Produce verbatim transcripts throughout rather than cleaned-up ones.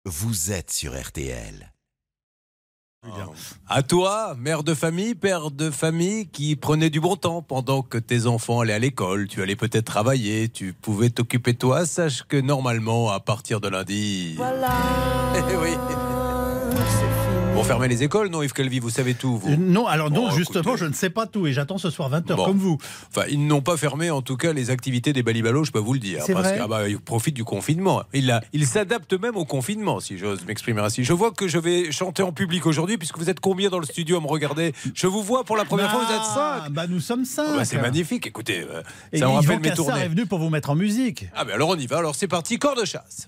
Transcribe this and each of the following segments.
vous êtes sur R T L. Oh. À toi, mère de famille, père de famille, qui prenait du bon temps pendant que tes enfants allaient à l'école, tu allais peut-être travailler, tu pouvais t'occuper de toi, sache que normalement, à partir de lundi... Voilà. Eh oui. Vous fermez les écoles, non Yves Calvi, vous savez tout vous. Euh, non, alors non, bon, justement, écoutez. je ne sais pas tout et j'attends ce soir vingt heures, Bon. comme vous. Enfin, ils n'ont pas fermé en tout cas les activités des balibalos, je peux vous le dire. C'est parce vrai qu'ils ah bah, ils profitent du confinement. Ils il s'adaptent même au confinement, si j'ose m'exprimer ainsi. Je vois que je vais chanter en public aujourd'hui, puisque vous êtes combien dans le studio à me regarder? Je vous vois pour la première bah, fois, vous êtes cinq. Bah, nous sommes cinq. Oh bah, c'est magnifique, écoutez, euh, Et ça me rappelle Yvan mes Cassard tournées. est venu pour vous mettre en musique. Ah ben alors on y va, alors c'est parti, corps de chasse.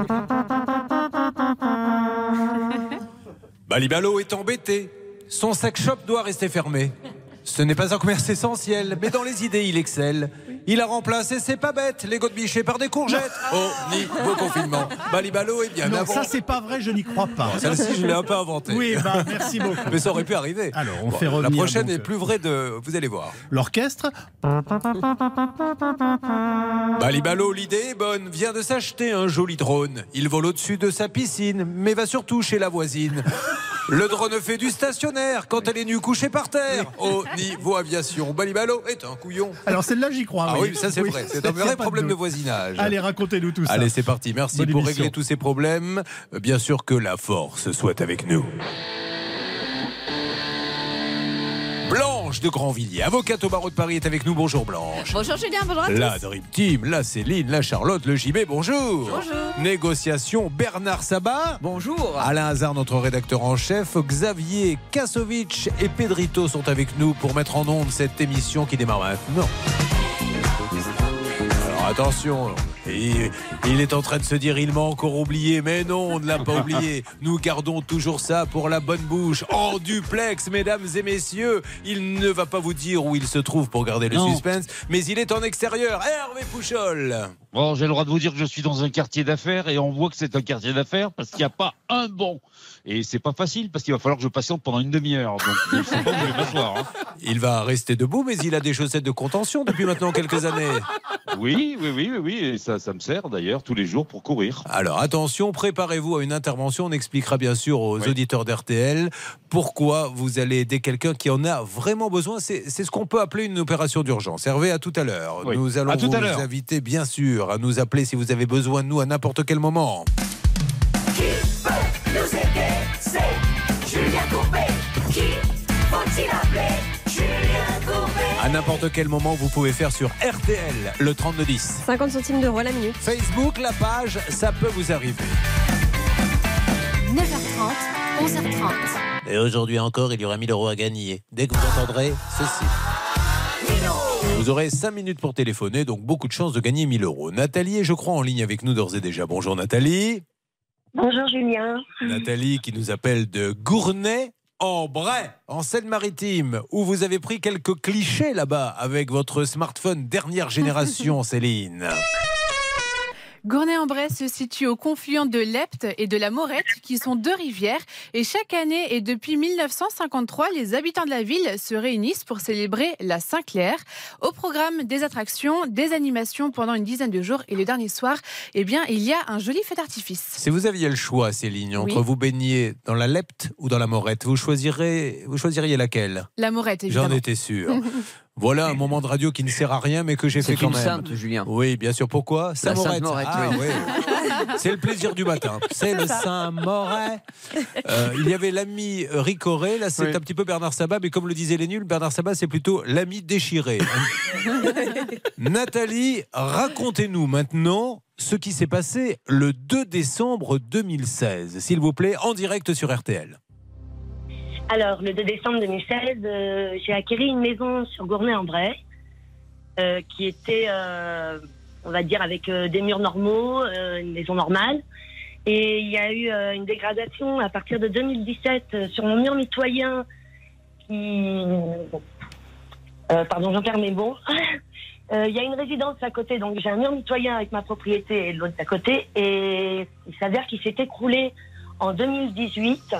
Balibalo est embêté. Son sex shop doit rester fermé. Ce n'est pas un commerce essentiel, mais dans les idées, il excelle. Il a remplacé, c'est pas bête, les godemichés par des courgettes. Oh, niveau confinement. Balibalo est bien Non, avant. ça c'est pas vrai, je n'y crois pas. Celle-ci, je l'ai un peu inventée. Oui, bah, merci beaucoup. Mais ça aurait pu arriver. Alors, on Bon, fait la revenir. prochaine donc, est plus vraie de... Vous allez voir. L'orchestre. Balibalo, l'idée est bonne, vient de s'acheter un joli drone. Il vole au-dessus de sa piscine, mais va surtout chez la voisine. Le drone fait du stationnaire quand elle est nue couchée par terre. Au niveau aviation, Balibalo est un couillon. Alors celle-là, j'y crois. Ah oui, ça c'est Oui, vrai, c'est ça, un y a vrai pas problème de doute. voisinage. Allez, racontez-nous tout ça. Allez, c'est parti. Merci Bonne pour émission. régler tous ces problèmes. Euh, Bien sûr que la force soit avec nous. Blanche de Grandvilliers, avocate au barreau de Paris, est avec nous. Bonjour Blanche. Bonjour Julien, bonjour à tous. La Dream Team, la Céline, la Charlotte, le J B, bonjour. Bonjour. Négociation, Bernard Sabat. Bonjour. Alain Hazard, notre rédacteur en chef. Xavier Kasovic et Pedrito sont avec nous pour mettre en onde cette émission qui démarre maintenant. Alors attention, il, il est en train de se dire il m'a encore oublié, mais non, on ne l'a pas oublié. Nous gardons toujours ça pour la bonne bouche. En duplex, mesdames et messieurs, il ne va pas vous dire où il se trouve pour garder le Non. suspense, mais il est en extérieur. Hervé Pouchol. Bon, j'ai le droit de vous dire que je suis dans un quartier d'affaires et on voit que c'est un quartier d'affaires parce qu'il n'y a pas un bon. Et c'est pas facile parce qu'il va falloir que je patiente pendant une demi-heure. Donc, je ne sais pas où je vais m'asseoir. Hein. Il va rester debout, mais il a des chaussettes de contention depuis maintenant quelques années. Oui, oui, oui, oui, oui. Et ça, ça me sert d'ailleurs tous les jours pour courir. Alors attention, préparez-vous à une intervention. On expliquera bien sûr aux Oui. auditeurs d'R T L pourquoi vous allez aider quelqu'un qui en a vraiment besoin. C'est, c'est ce qu'on peut appeler une opération d'urgence. Hervé, à tout à l'heure. Oui. Nous allons À tout vous à l'heure. inviter bien sûr à nous appeler si vous avez besoin de nous à n'importe quel moment. Qui peut nous aider? C'est Julien Courbet. Qui faut-il appeler? Julien Courbet. À n'importe quel moment, vous pouvez faire sur R T L le trente-deux dix. cinquante centimes d'euros la minute. Facebook, la page, ça peut vous arriver. neuf heures trente, onze heures trente. Et aujourd'hui encore, il y aura mille euros à gagner. Dès que vous entendrez ceci. Vous aurez cinq minutes pour téléphoner, donc beaucoup de chances de gagner mille euros. Nathalie est, je crois, en ligne avec nous d'ores et déjà. Bonjour Nathalie. Bonjour Julien. Nathalie qui nous appelle de Gournay en Bray, en Seine-Maritime, où vous avez pris quelques clichés là-bas avec votre smartphone dernière génération, Céline. Gournay-en-Bray se situe au confluent de l'Epte et de la Morette, qui sont deux rivières. Et chaque année et depuis mille neuf cent cinquante-trois, les habitants de la ville se réunissent pour célébrer la Saint-Clair. Au programme, des attractions, des animations pendant une dizaine de jours. Et le dernier soir, eh bien, il y a un joli feu d'artifice. Si vous aviez le choix, Céline, entre Oui. vous baigner dans la Lepte ou dans la Morette, vous, choisirez, vous choisiriez laquelle? La Morette, évidemment. J'en étais sûr. Voilà un moment de radio qui ne sert à rien, mais que j'ai fait C'est quand une même. sainte, Julien. Oui, bien sûr. Pourquoi? Sainte Morette, Ah, oui. oui. C'est le plaisir du matin. C'est le Saint-Moret. Euh, il y avait l'ami Ricoré. Là, c'est Oui. un petit peu Bernard Sabat, mais comme le disaient les nuls, Bernard Sabat, c'est plutôt l'ami déchiré. Nathalie, racontez-nous maintenant ce qui s'est passé le deux décembre deux mille seize, s'il vous plaît, en direct sur R T L. Alors, le deux décembre deux mille seize, euh, j'ai acquis une maison sur Gournay-en-Bray euh, qui était, euh, on va dire, avec euh, des murs normaux, euh, une maison normale. Et il y a eu euh, une dégradation à partir de deux mille dix-sept euh, sur mon mur mitoyen qui... Euh, pardon, j'en perds mes mots. Euh, Il y a une résidence à côté, donc j'ai un mur mitoyen avec ma propriété et l'autre à côté. Et il s'avère qu'il s'est écroulé en deux mille dix-huit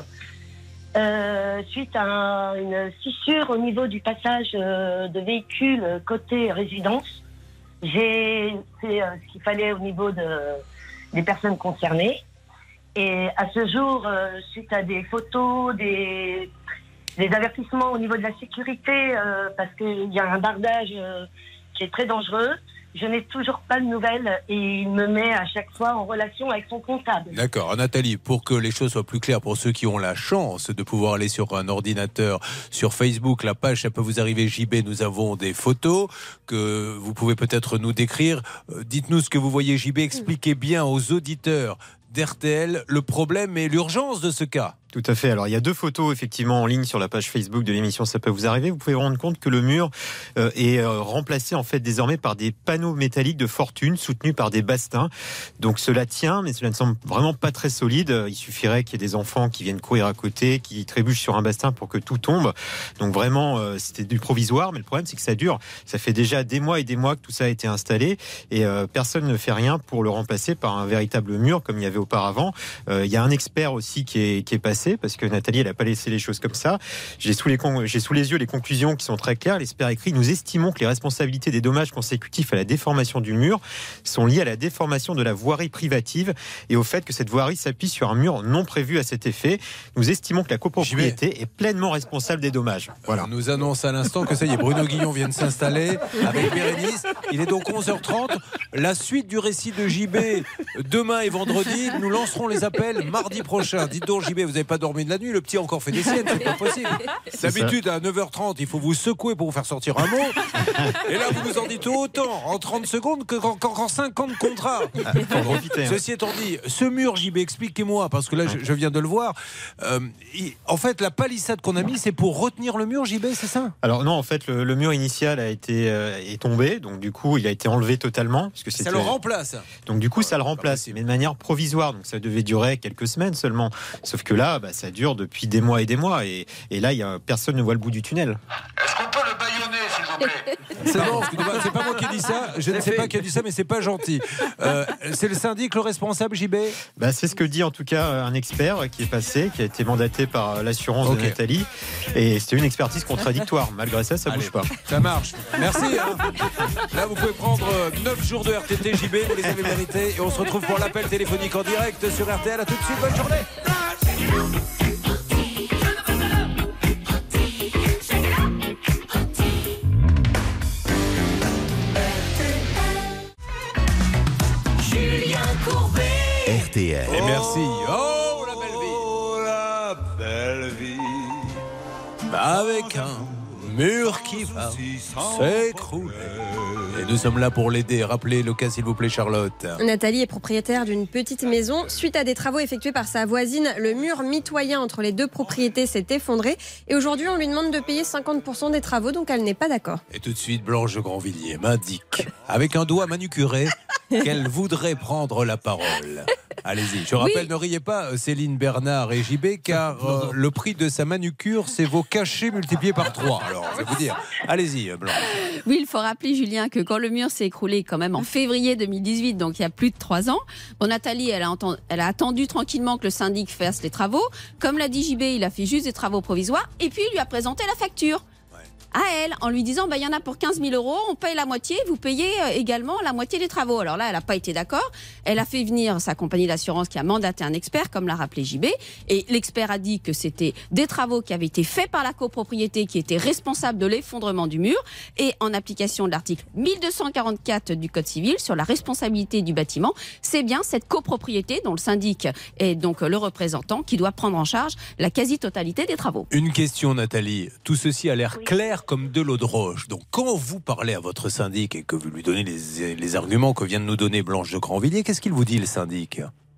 euh, suite à un- une fissure au niveau du passage euh, de véhicules côté résidence. J'ai fait euh, ce qu'il fallait au niveau de, des personnes concernées. Et à ce jour, euh, suite à des photos, des, des avertissements au niveau de la sécurité, euh, parce qu'il y a un bardage euh, qui est très dangereux, je n'ai toujours pas de nouvelles et il me met à chaque fois en relation avec son comptable. D'accord. Nathalie, pour que les choses soient plus claires pour ceux qui ont la chance de pouvoir aller sur un ordinateur, sur Facebook, la page, ça peut vous arriver J B, nous avons des photos que vous pouvez peut-être nous décrire. Euh, dites-nous ce que vous voyez J B, expliquez bien aux auditeurs d'R T L le problème et l'urgence de ce cas. Tout à fait. Alors, il y a deux photos effectivement en ligne sur la page Facebook de l'émission Ça peut vous arriver. Vous pouvez vous rendre compte que le mur euh, est euh, remplacé en fait désormais par des panneaux métalliques de fortune soutenus par des bastings. Donc, cela tient, mais cela ne semble vraiment pas très solide. Il suffirait qu'il y ait des enfants qui viennent courir à côté, qui trébuchent sur un basting pour que tout tombe. Donc, vraiment, euh, c'était du provisoire. Mais le problème, c'est que ça dure. Ça fait déjà des mois et des mois que tout ça a été installé et euh, personne ne fait rien pour le remplacer par un véritable mur comme il y avait auparavant. Euh, il y a un expert aussi qui est, qui est passé parce que Nathalie, elle n'a pas laissé les choses comme ça. J'ai sous les, con... J'ai sous les yeux les conclusions qui sont très claires. L'expert écrit: nous estimons que les responsabilités des dommages consécutifs à la déformation du mur sont liées à la déformation de la voirie privative et au fait que cette voirie s'appuie sur un mur non prévu à cet effet. Nous estimons que la copropriété est pleinement responsable des dommages. Voilà. On nous annonce à l'instant que ça y est, Bruno Guillon vient de s'installer avec Bérénice. Il est donc onze heures trente. La suite du récit de J B, demain et vendredi, nous lancerons les appels mardi prochain. Dites donc J B, vous n'avez pas dormi de la nuit, le petit a encore fait des siennes, c'est pas possible. D'habitude, à neuf heures trente, il faut vous secouer pour vous faire sortir un mot. Et là, vous nous en dites autant en trente secondes que qu'en, qu'en cinquante contrats. Ceci étant dit, ce mur, J B, expliquez-moi, parce que là, je, je viens de le voir. Euh, il, en fait, la palissade qu'on a mis, c'est pour retenir le mur, J B, c'est ça? Alors non, en fait, le, le mur initial a été euh, est tombé, donc du coup, il a été enlevé totalement. Parce que ça le remplace. Donc du coup, ça le remplace, mais de manière provisoire. Donc ça devait durer quelques semaines seulement. Sauf que là, bah, ça dure depuis des mois et des mois, et, et là, y a, personne ne voit le bout du tunnel. Est-ce qu'on peut le bâillonner, s'il vous plaît? C'est bon, c'est pas moi qui ai dit ça, je ne sais pas qui a dit ça, mais c'est pas gentil. Euh, c'est le syndic le responsable, J B? Bah, c'est ce que dit en tout cas un expert qui est passé, qui a été mandaté par l'assurance okay. de Nathalie, et c'était une expertise contradictoire. Malgré ça, ça ne bouge pas. Ça marche. Merci. Hein. Là, vous pouvez prendre neuf jours de R T T, J B, vous les avez mérités, et on se retrouve pour l'appel téléphonique en direct sur R T L. À tout de suite, bonne journée. R T L. Et merci. Oh, la belle vie. Oh, la belle vie. Avec un mur qui va s'écrouler. Et nous sommes là pour l'aider. Rappelez le cas, s'il vous plaît, Charlotte. Nathalie est propriétaire d'une petite maison. Suite à des travaux effectués par sa voisine, le mur mitoyen entre les deux propriétés s'est effondré. Et aujourd'hui, on lui demande de payer cinquante pour cent des travaux, donc elle n'est pas d'accord. Et tout de suite, Blanche de Grandvilliers m'indique, avec un doigt manucuré, qu'elle voudrait prendre la parole. Allez-y. Je rappelle, oui. Ne riez pas, Céline, Bernard et J B, car euh, le prix de sa manucure, c'est vos cachets multipliés par trois. Alors, je vais vous dire. Allez-y, Blanche. Oui, il faut rappeler, Julien, que quand le mur s'est écroulé quand même en février deux mille dix-huit, donc il y a plus de trois ans, bon, Nathalie, elle a, entendu, elle a attendu tranquillement que le syndic fasse les travaux. Comme l'a dit J B, il a fait juste des travaux provisoires et puis il lui a présenté la facture à elle, en lui disant, bah, il y en a pour quinze mille euros, on paye la moitié, vous payez également la moitié des travaux. Alors là, elle n'a pas été d'accord. Elle a fait venir sa compagnie d'assurance qui a mandaté un expert, comme l'a rappelé J B. Et l'expert a dit que c'était des travaux qui avaient été faits par la copropriété qui était responsable de l'effondrement du mur. Et en application de l'article mille deux cent quarante-quatre du Code civil sur la responsabilité du bâtiment, c'est bien cette copropriété dont le syndic est donc le représentant qui doit prendre en charge la quasi-totalité des travaux. Une question, Nathalie. Tout ceci a l'air oui. clair comme de l'eau de roche. Donc, quand vous parlez à votre syndic et que vous lui donnez les, les arguments que vient de nous donner Blanche de Grandvilliers, qu'est-ce qu'il vous dit, le syndic?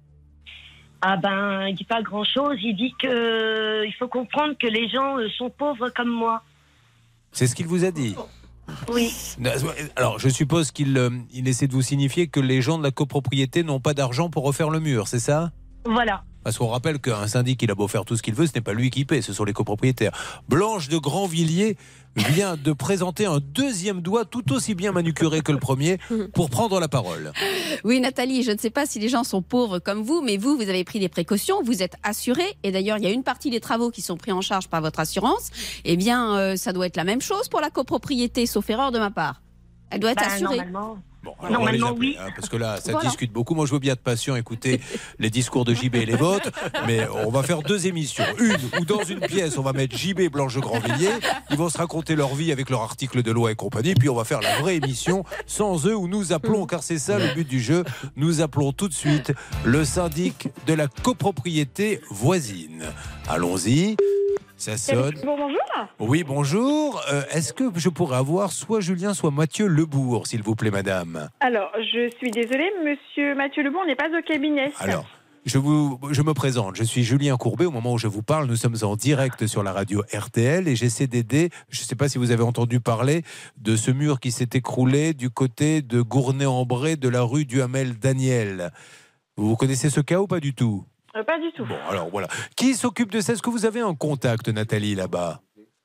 Ah ben, il dit pas grand-chose. Il dit que euh, il faut comprendre que les gens euh, sont pauvres comme moi. C'est ce qu'il vous a dit? Oui. Alors, je suppose qu'il euh, il essaie de vous signifier que les gens de la copropriété n'ont pas d'argent pour refaire le mur, c'est ça? Voilà. Parce qu'on rappelle qu'un syndic, il a beau faire tout ce qu'il veut, ce n'est pas lui qui paie, ce sont les copropriétaires. Blanche de Grandvilliers vient de présenter un deuxième doigt tout aussi bien manucuré que le premier pour prendre la parole. Oui, Nathalie, je ne sais pas si les gens sont pauvres comme vous, mais vous, vous avez pris des précautions, vous êtes assuré, et d'ailleurs, il y a une partie des travaux qui sont pris en charge par votre assurance. Eh bien, euh, ça doit être la même chose pour la copropriété, sauf erreur de ma part. Elle doit être bah, assurée. Normalement, Bon, alors on va les Normalement, appeler, oui. hein, parce que là, ça Voilà. discute beaucoup. Moi, je veux bien être patient, écouter les discours de J B et les vôtres, mais on va faire deux émissions. Une où dans une pièce, on va mettre J B et Blanche de Grandvilliers. Ils vont se raconter leur vie avec leur article de loi et compagnie. Puis on va faire la vraie émission sans eux, où nous appelons, car c'est ça le but du jeu, nous appelons tout de suite le syndic de la copropriété voisine. Allons-y. Ça sonne. Bon, bonjour. Oui, bonjour. Euh, Est-ce que je pourrais avoir soit Julien, soit Mathieu Lebourg, s'il vous plaît, madame? Alors, je suis désolée, monsieur Mathieu Lebourg n'est pas au cabinet. Alors, je, vous, je me présente. Je suis Julien Courbet. Au moment où je vous parle, nous sommes en direct sur la radio R T L et j'essaie d'aider. Je ne sais pas si vous avez entendu parler de ce mur qui s'est écroulé du côté de Gournay-en-Bray, de la rue Duhamel-Daniel. Vous connaissez ce cas ou pas du tout? Euh, pas du tout. Bon, alors voilà. Qui s'occupe de ça? Est-ce que vous avez un contact, Nathalie, là-bas?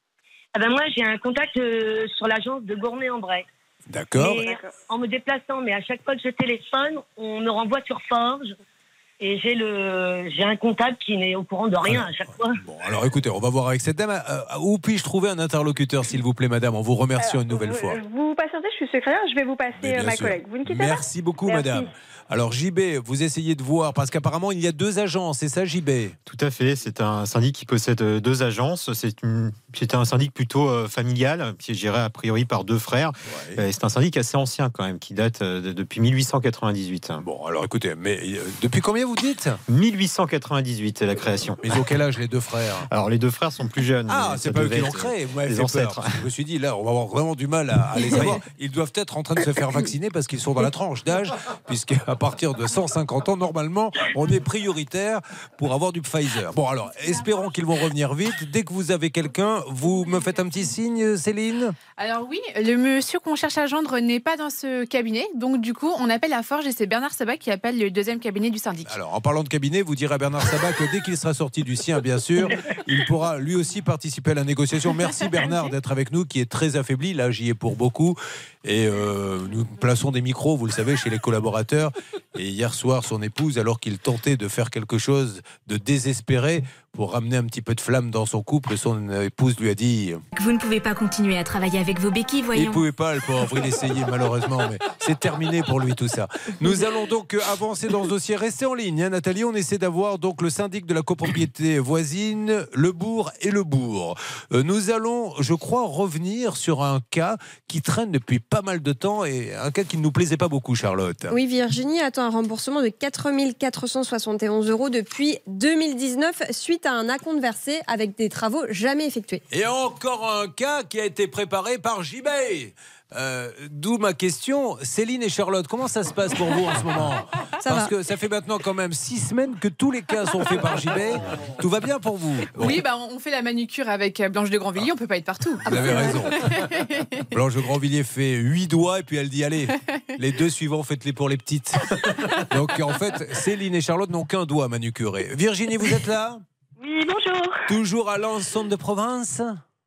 Ah ben moi, j'ai un contact euh, sur l'agence de Gournay-en-Bray. D'accord. Mais en me déplaçant, mais à chaque fois que je téléphone, on me renvoie sur Forges. Et j'ai le, j'ai un comptable qui n'est au courant de rien à chaque fois. Bon, alors écoutez, on va voir avec cette dame. Euh, où puis-je trouver un interlocuteur, s'il vous plaît, madame, en vous remerciant une nouvelle fois? Vous patientez, je suis secrétaire, je vais vous passer Mais bien euh, ma sûr. collègue. Vous ne quittez pas? Merci beaucoup, Merci. madame. Alors, J B, vous essayez de voir, parce qu'apparemment, il y a deux agences, c'est ça, J B? Tout à fait, c'est un syndic qui possède euh, deux agences. C'est une... c'est un syndic plutôt euh, familial, qui est géré a priori par deux frères. Ouais. Euh, C'est un syndic assez ancien quand même, qui date euh, de- depuis mille huit cent quatre-vingt-dix-huit. Bon, alors écoutez, mais euh, depuis combien vous dites? mille huit cent quatre-vingt-dix-huit, la création. Mais ils ont quel âge, les deux frères? Alors les deux frères sont plus jeunes. Ah, mais c'est ça pas eux devait qui l'ont être, créé, vous m'avez les fait peur. ancêtres. Parce que Je me suis dit, là, on va avoir vraiment du mal à, à les avoir. Ils doivent être en train de se faire vacciner parce qu'ils sont dans la tranche d'âge, puisqu'à partir de cent cinquante ans, normalement, on est prioritaire pour avoir du Pfizer. Bon, alors, espérons qu'ils vont revenir vite. Dès que vous avez quelqu'un, vous me faites un petit signe, Céline? Alors oui, le monsieur qu'on cherche à joindre n'est pas dans ce cabinet. Donc du coup, on appelle à Forges et c'est Bernard Sabat qui appelle le deuxième cabinet du syndic. Alors, en parlant de cabinet, vous direz à Bernard Sabat que dès qu'il sera sorti du sien, bien sûr, il pourra lui aussi participer à la négociation. Merci Bernard d'être avec nous, qui est très affaibli. Là, j'y ai pour beaucoup. Et euh, nous plaçons des micros, vous le savez, chez les collaborateurs. Et hier soir, son épouse, alors qu'il tentait de faire quelque chose de désespéré pour ramener un petit peu de flamme dans son couple, son épouse lui a dit... Vous ne pouvez pas continuer à travailler avec vos béquilles, Il voyons. ne pouvait pas, le pauvre, il essayait malheureusement, mais c'est terminé pour lui tout ça. Nous allons donc avancer dans ce dossier. Restez en ligne, hein, Nathalie. On essaie d'avoir donc le syndic de la copropriété voisine, le bourg et le bourg. Euh, nous allons, je crois, revenir sur un cas qui traîne depuis pas mal de temps et un cas qui ne nous plaisait pas beaucoup, Charlotte. Oui, Virginie attend un remboursement de quatre mille quatre cent soixante et onze euros depuis deux mille dix-neuf suite à un acompte versé avec des travaux jamais effectués. Et encore un cas qui a été préparé par J B. Euh, D'où ma question, Céline et Charlotte, comment ça se passe pour vous en ce moment? Ça Parce va. que ça fait maintenant quand même six semaines que tous les cas sont faits par J B. Tout va bien pour vous? Bon, Oui, bah, on fait la manucure avec Blanche de Grandvilliers, on peut pas être partout. vous avez raison. Blanche de Grandvilliers fait huit doigts et puis elle dit allez, les deux suivants faites-les pour les petites. Donc en fait, Céline et Charlotte n'ont qu'un doigt manucuré. Virginie, vous êtes là? Oui, bonjour. Toujours à l'Anson de Provence?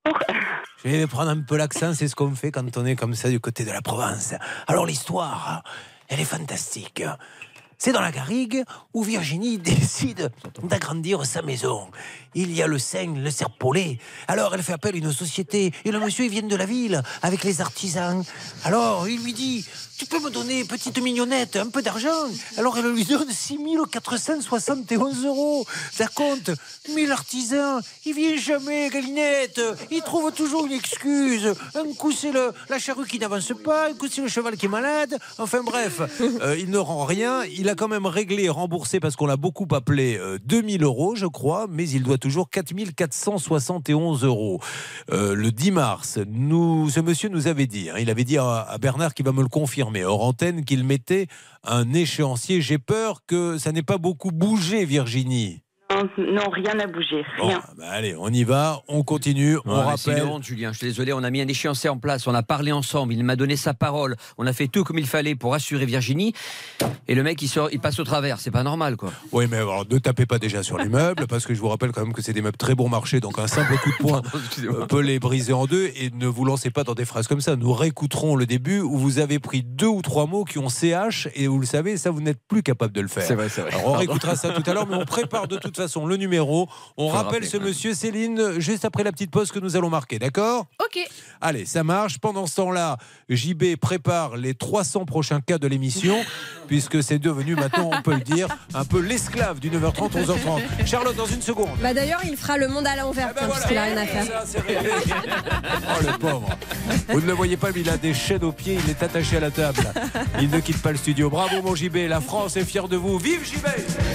Je vais prendre un peu l'accent, c'est ce qu'on fait quand on est comme ça du côté de la Provence. Alors l'histoire, elle est fantastique. C'est dans la garrigue où Virginie décide d'agrandir sa maison. Il y a le Seigne, le Serpollet. Alors elle fait appel à une société. Et le monsieur, il vient de la ville avec les artisans. Alors il lui dit, tu peux me donner, petite mignonnette, un peu d'argent? Alors elle lui donne six mille quatre cent soixante et onze euros. Ça compte. Mais l'artisan, il vient jamais, Galinette. Il trouve toujours une excuse. Un coup, c'est le, la charrue qui n'avance pas. Un coup, c'est le cheval qui est malade. Enfin bref, euh, il ne rend rien. Il a quand même réglé et remboursé, parce qu'on l'a beaucoup appelé, euh, deux mille euros, je crois. Mais il doit toujours quatre mille quatre cent soixante et onze euros. Euh, le dix mars, nous, ce monsieur nous avait dit, hein, il avait dit à, à Bernard, qui va me le confirmer, hors antenne, qu'il mettait un échéancier. J'ai peur que ça n'ait pas beaucoup bougé, Virginie. Non, non, rien n'a bougé, rien. Bon, bah allez, on y va, on continue, on Ouais, c'est rappelle. une honte, Julien, je suis désolé, on a mis un échéancier en place, on a parlé ensemble, il m'a donné sa parole, on a fait tout comme il fallait pour assurer Virginie, et le mec il, sort, il passe au travers, c'est pas normal quoi. Oui, mais alors ne tapez pas déjà sur les meubles, parce que je vous rappelle quand même que c'est des meubles très bon marché, donc un simple coup de poing euh, peut les briser en deux, et ne vous lancez pas dans des phrases comme ça. Nous réécouterons le début où vous avez pris deux ou trois mots qui ont C H, et vous le savez, ça vous n'êtes plus capable de le faire. C'est vrai, c'est vrai. Alors on réécoutera ça tout à l'heure, mais on prépare de toute façon façon le numéro. On Faut le rappelle rappeler, ce ouais. monsieur Céline juste après la petite pause que nous allons marquer, d'accord ? Ok. Allez, ça marche. Pendant ce temps-là, J B prépare les trois cents prochains cas de l'émission, puisque c'est devenu maintenant, on peut le dire, un peu l'esclave du neuf heures trente, onze heures trente. Charlotte, dans une seconde. Bah d'ailleurs, il fera le monde à l'envers, Ah ben tiens, voilà. parce qu'il a rien à faire. Ça, c'est réglé. Oh le pauvre. Vous ne le voyez pas, mais il a des chaînes aux pieds, il est attaché à la table. Il ne quitte pas le studio. Bravo mon J B, la France est fière de vous. Vive J B!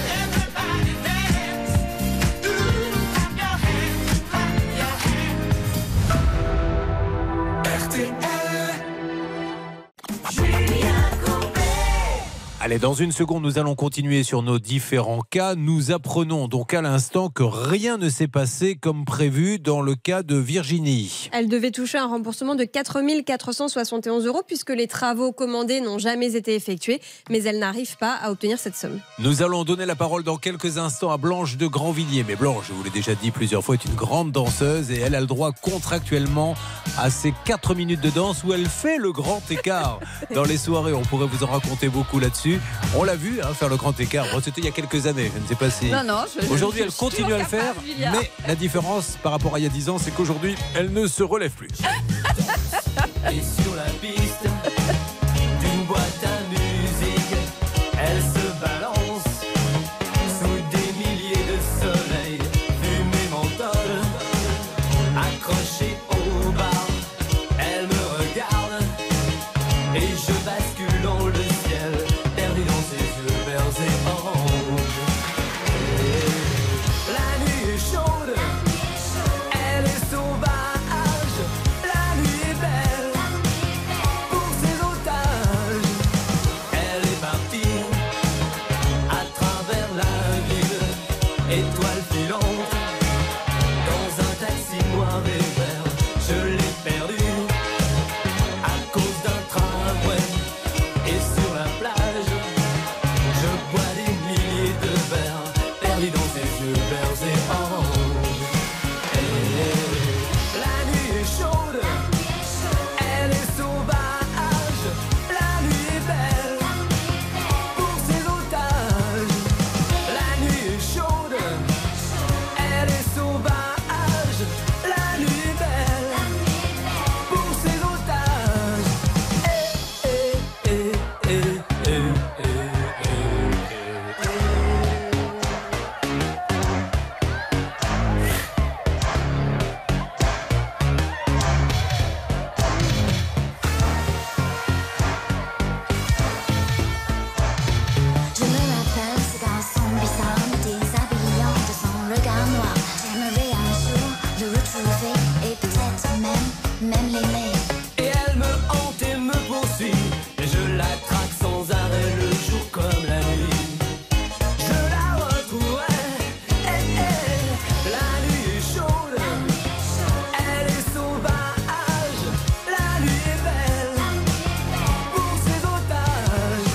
Allez, dans une seconde, nous allons continuer sur nos différents cas. Nous apprenons donc à l'instant que rien ne s'est passé comme prévu dans le cas de Virginie. Elle devait toucher un remboursement de quatre mille quatre cent soixante et onze euros puisque les travaux commandés n'ont jamais été effectués, mais elle n'arrive pas à obtenir cette somme. Nous allons donner la parole dans quelques instants à Blanche de Grandvilliers. Mais Blanche, je vous l'ai déjà dit plusieurs fois, est une grande danseuse et elle a le droit contractuellement à ces quatre minutes de danse où elle fait le grand écart. Dans les soirées, on pourrait vous en raconter beaucoup là-dessus. On l'a vu hein, faire le grand écart. Bon, c'était il y a quelques années. Je ne sais pas si. Non, non, je- Aujourd'hui, je- elle je suis continue toujours à le faire. capable, Julia. Mais la différence par rapport à il y a dix ans, c'est qu'aujourd'hui, elle ne se relève plus. Et sur la piste d'une boîte à musique, elle se balance sous des milliers de soleils, fumée menthol, accrochée au bar. Elle me regarde et je bascule dans le ciel, perdu dans ses yeux verts et orange. La nuit est chaude, elle est sauvage, la nuit est belle pour ses otages. Elle est partie à travers la ville, étoile filante, dans un taxi noir et vert. Je l'ai perdue à cause d'un tramway, et sur la plage, je bois des milliers de verres, perdu dans ses yeux verts et orange. Et la nuit est chaude, elle est sauvage, la nuit est belle pour ses otages. La nuit est chaude, elle est sauvage, la nuit est belle pour ses otages. Eh, eh, eh, eh, eh, eh, Je me rappelle ce garçon bizarre, me déshabillant de son regard noir. J'aimerais un jour le retrouver et peut-être même, même l'aimer. Et elle me hante et me poursuit, et je la traque sans arrêt le jour comme la nuit. Je la retrouverai, eh, eh. La nuit est chaude, elle est sauvage, la nuit est belle pour ses otages.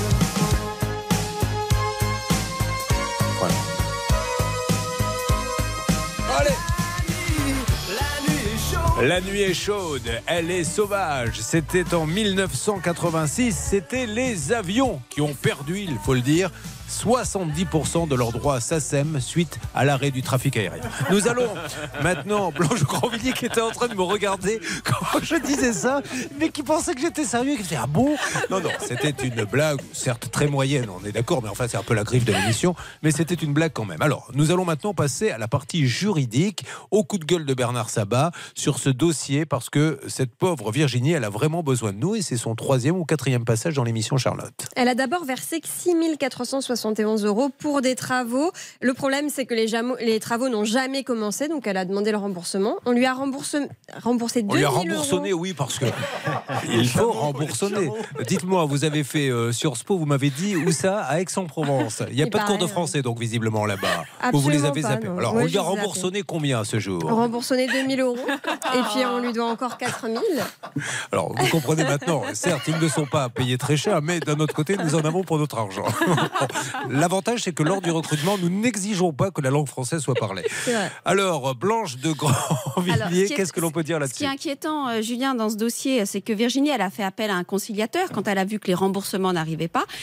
Allez. La nuit est chaude. La nuit est chaude, elle est sauvage. C'était en mille neuf cent quatre-vingt-six. C'était les avions qui ont perdu, il faut le dire, soixante-dix pour cent de leurs droits à SACEM suite à l'arrêt du trafic aérien. Nous allons maintenant, Blanche Grandvilliers qui était en train de me regarder quand je disais ça, mais qui pensait que j'étais sérieux, qui disait ah bon? Non, non, c'était une blague, certes très moyenne, on est d'accord, mais enfin c'est un peu la griffe de l'émission, mais c'était une blague quand même. Alors, nous allons maintenant passer à la partie juridique, au coup de gueule de Bernard Sabat sur ce dossier, parce que cette pauvre Virginie, elle a vraiment besoin de nous et c'est son troisième ou quatrième passage dans l'émission Charlotte. Elle a d'abord versé six mille quatre cent soixante et onze euros pour des travaux. Le problème, c'est que les, jamo- les travaux n'ont jamais commencé, donc elle a demandé le remboursement. On lui a remboursé, remboursé On deux lui a mille remboursonné, euros. oui, parce que il faut rembourser. Dites-moi, vous avez fait euh, Sciences Po, vous m'avez dit où ça? À Aix-en-Provence. Il n'y a Il pas de cours de paraît, français, donc visiblement là-bas. Absolument Ou vous les avez pas, zappés. non. Alors, Ouais, on je lui a les ai zappés. remboursonné combien à ce jour? Remboursonné deux mille euros. Et puis on lui doit encore quatre mille. Alors, vous comprenez maintenant, certes, ils ne sont pas payés très cher, mais d'un autre côté, nous en avons pour notre argent. L'avantage, c'est que lors du recrutement, nous n'exigeons pas que la langue française soit parlée. C'est vrai. Alors, Blanche de Alors, Grandvilliers, ce qui est- qu'est-ce que l'on peut dire Ce qui là-dessus? est inquiétant, euh, Julien, dans ce dossier, c'est que Virginie, elle a fait appel à un conciliateur quand elle a vu que les remboursements n'arrivaient pas.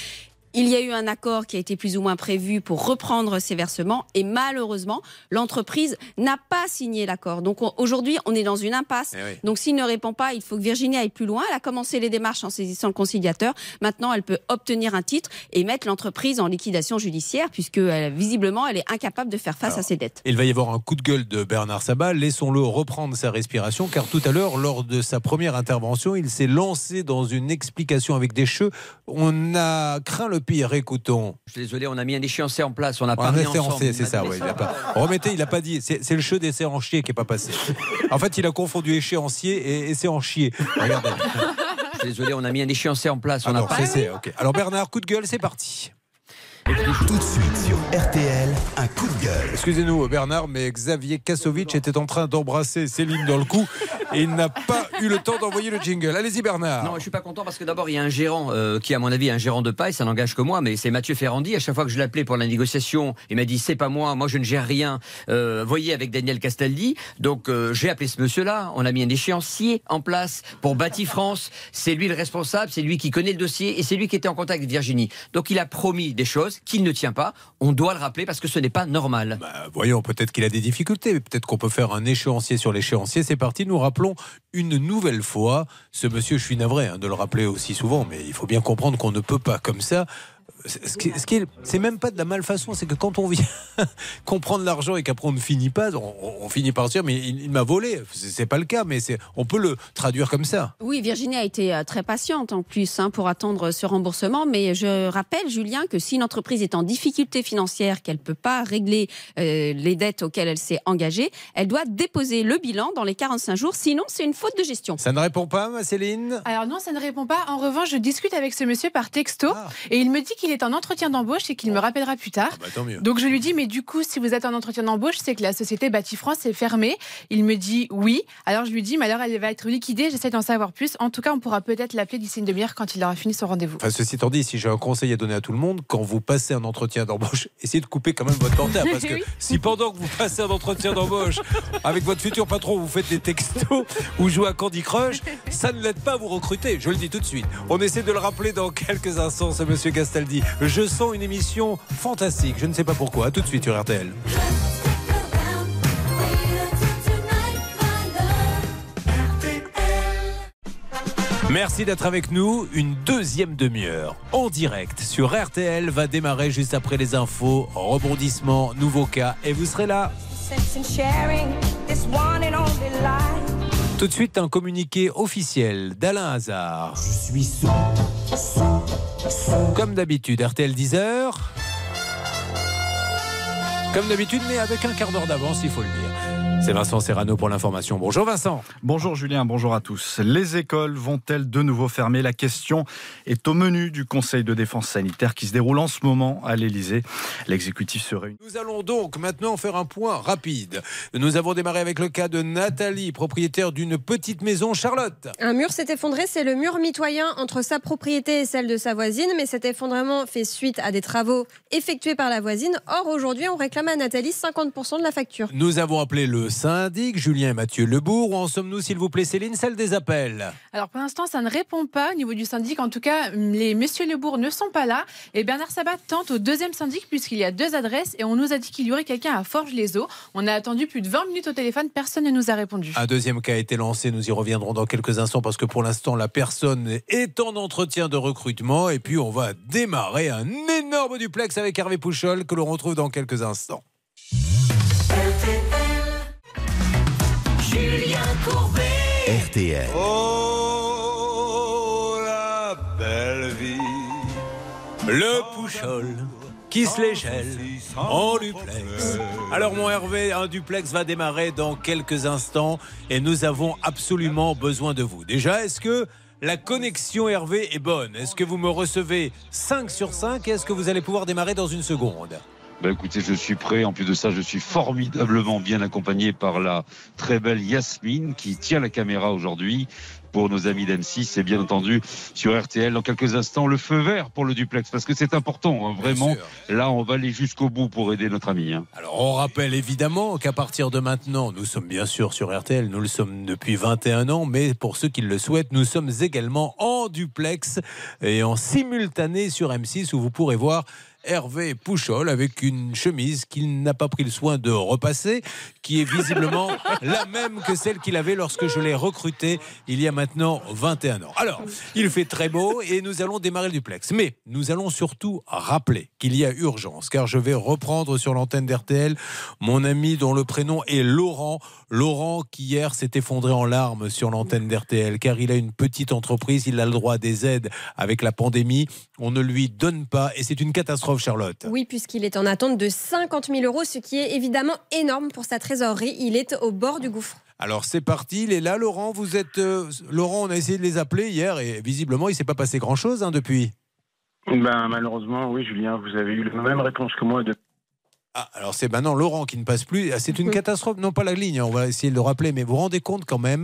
Il y a eu un accord qui a été plus ou moins prévu pour reprendre ces versements et malheureusement, l'entreprise n'a pas signé l'accord. Donc on, aujourd'hui, on est dans une impasse. Eh oui. Donc s'il ne répond pas, il faut que Virginie aille plus loin. Elle a commencé les démarches en saisissant le conciliateur. Maintenant, elle peut obtenir un titre et mettre l'entreprise en liquidation judiciaire puisque elle, visiblement, elle est incapable de faire face Alors, à ses dettes. Il va y avoir un coup de gueule de Bernard Sabat. Laissons-le reprendre sa respiration car tout à l'heure, lors de sa première intervention, il s'est lancé dans une explication avec des cheveux. On a craint le pire, écoutons. Je suis désolé, on a mis un échéancier en place, on a Un parlé ensemble. échéancier, c'est ça, oui. Il a pas... Remettez, il n'a pas dit. C'est, c'est le jeu des séanciers qui n'est pas passé. En fait, il a confondu échéancier et, et séancier. Regardez. Je suis désolé, on a mis un échéancier en place, on Alors, a parlé. c'est, c'est, ok. Alors Bernard, coup de gueule, c'est parti. Tout de suite sur R T L, un coup de gueule. Excusez-nous Bernard, mais Xavier Kasovic était en train d'embrasser Céline dans le cou et il n'a pas eu le temps d'envoyer le jingle. Allez-y Bernard. Non, je suis pas content parce que d'abord il y a un gérant euh, qui, à mon avis, est un gérant de paille, ça n'engage que moi, mais c'est Mathieu Ferrandi. À chaque fois que je l'appelais pour la négociation, il m'a dit c'est pas moi, moi je ne gère rien. Euh, voyez avec Daniel Castaldi. Donc euh, j'ai appelé ce monsieur-là. On a mis un échéancier en place pour Bâti France. C'est lui le responsable, c'est lui qui connaît le dossier et c'est lui qui était en contact avec Virginie. Donc il a promis des choses qu'il ne tient pas. On doit le rappeler parce que ce n'est pas normal. Bah, voyons, peut-être qu'il a des difficultés, mais peut-être qu'on peut faire un échéancier sur l'échéancier. C'est parti, nous rappelons une nouvelle fois ce monsieur. Je suis navré hein, de le rappeler aussi souvent, mais il faut bien comprendre qu'on ne peut pas comme ça. Ce qui, ce qui est, c'est même pas de la malfaçon, c'est que quand on vient comprendre l'argent et qu'après on ne finit pas, on, on finit par se dire mais il, il m'a volé. C'est, c'est pas le cas, mais c'est, on peut le traduire comme ça. Oui, Virginie a été euh, très patiente en plus hein, pour attendre ce remboursement. Mais je rappelle, Julien, que si une entreprise est en difficulté financière, qu'elle ne peut pas régler euh, les dettes auxquelles elle s'est engagée, elle doit déposer le bilan dans les quarante-cinq jours. Sinon, c'est une faute de gestion. Ça ne répond pas, ma Céline ? Alors non, ça ne répond pas. En revanche, je discute avec ce monsieur par texto Ah. et il me dit qu'il est en entretien d'embauche et qu'il me rappellera plus tard. Bah, tant mieux. Donc je lui dis, mais du coup, si vous êtes en entretien d'embauche, c'est que la société Bâti France est fermée. Il me dit oui. Alors je lui dis, mais alors elle va être liquidée, j'essaie d'en savoir plus. En tout cas, on pourra peut-être l'appeler d'ici une demi-heure quand il aura fini son rendez-vous. Enfin, ceci étant dit, si j'ai un conseil à donner à tout le monde, quand vous passez un entretien d'embauche, essayez de couper quand même votre portable. Parce que Oui. si pendant que vous passez un entretien d'embauche avec votre futur patron, vous faites des textos ou jouez à Candy Crush, ça ne l'aide pas à vous recruter. Je le dis tout de suite. On essaie de le rappeler dans quelques instants, ce monsieur Castaldi. Je sens une émission fantastique. Je ne sais pas pourquoi. À tout de suite sur R T L. Merci d'être avec nous. Une deuxième demi-heure en direct sur R T L va démarrer juste après les infos, rebondissements, nouveaux cas et vous serez là. Tout de suite un communiqué officiel d'Alain Hazard. Je suis sous, sous, sous. Comme d'habitude, R T L dix heures. Comme d'habitude, mais avec un quart d'heure d'avance, il faut le dire. C'est Vincent Serrano pour l'information. Bonjour Vincent. Bonjour Julien, bonjour à tous. Les écoles vont-elles de nouveau fermer ? La question est au menu du Conseil de défense sanitaire qui se déroule en ce moment à l'Elysée. L'exécutif se réunit. Nous allons donc maintenant faire un point rapide. Nous avons démarré avec le cas de Nathalie, propriétaire d'une petite maison. Charlotte. Un mur s'est effondré, c'est le mur mitoyen entre sa propriété et celle de sa voisine, mais cet effondrement fait suite à des travaux effectués par la voisine. Or, aujourd'hui, on réclame à Nathalie cinquante pour cent de la facture. Nous avons appelé le syndic, Julien et Mathieu Lebourg. Où en sommes-nous, s'il vous plaît, Céline, celle des appels? Alors pour l'instant, ça ne répond pas au niveau du syndic. En tout cas, les messieurs Lebourg ne sont pas là. Et Bernard Sabat tente au deuxième syndic puisqu'il y a deux adresses et on nous a dit qu'il y aurait quelqu'un à Forges-les-Eaux. On a attendu plus de vingt minutes au téléphone, personne ne nous a répondu. Un deuxième cas a été lancé, nous y reviendrons dans quelques instants parce que pour l'instant, la personne est en entretien de recrutement. Et puis, on va démarrer un énorme duplex avec Hervé Pouchol que l'on retrouve dans quelques instants. Julien Courbet. R T L. Oh, la belle vie. Le Pouchol qui se l'échelle en duplex. Alors mon Hervé, un duplex va démarrer dans quelques instants et nous avons absolument besoin de vous. Déjà, est-ce que la connexion Hervé est bonne? Est-ce que vous me recevez cinq sur cinq et est-ce que vous allez pouvoir démarrer dans une seconde? Bah écoutez, je suis prêt. En plus de ça, je suis formidablement bien accompagné par la très belle Yasmine qui tient la caméra aujourd'hui pour nos amis d'M six et bien entendu sur R T L. Dans quelques instants, le feu vert pour le duplex parce que c'est important, hein, vraiment. Là, on va aller jusqu'au bout pour aider notre ami. Hein. Alors, on rappelle évidemment qu'à partir de maintenant, nous sommes bien sûr sur R T L, nous le sommes depuis vingt et un ans, mais pour ceux qui le souhaitent, nous sommes également en duplex et en simultané sur M six où vous pourrez voir Hervé Pouchol avec une chemise qu'il n'a pas pris le soin de repasser, qui est visiblement la même que celle qu'il avait lorsque je l'ai recruté il y a maintenant vingt et un ans. Alors, il fait très beau et nous allons démarrer le duplex. Mais nous allons surtout rappeler qu'il y a urgence, car je vais reprendre sur l'antenne d'R T L mon ami dont le prénom est Laurent. Laurent qui hier s'est effondré en larmes sur l'antenne d'R T L, car il a une petite entreprise, il a le droit à des aides avec la pandémie. On ne lui donne pas et c'est une catastrophe. Charlotte. Oui, puisqu'il est en attente de cinquante mille euros, ce qui est évidemment énorme pour sa trésorerie. Il est au bord du gouffre. Alors c'est parti, il est là, Laurent. Vous êtes euh, Laurent, on a essayé de les appeler hier et visiblement il ne s'est pas passé grand-chose hein, depuis. Ben, malheureusement, oui, Julien, vous avez eu la même réponse que moi. De... Ah, alors c'est maintenant Laurent qui ne passe plus. C'est une catastrophe, non pas la ligne, hein, on va essayer de le rappeler, mais vous vous rendez compte quand même.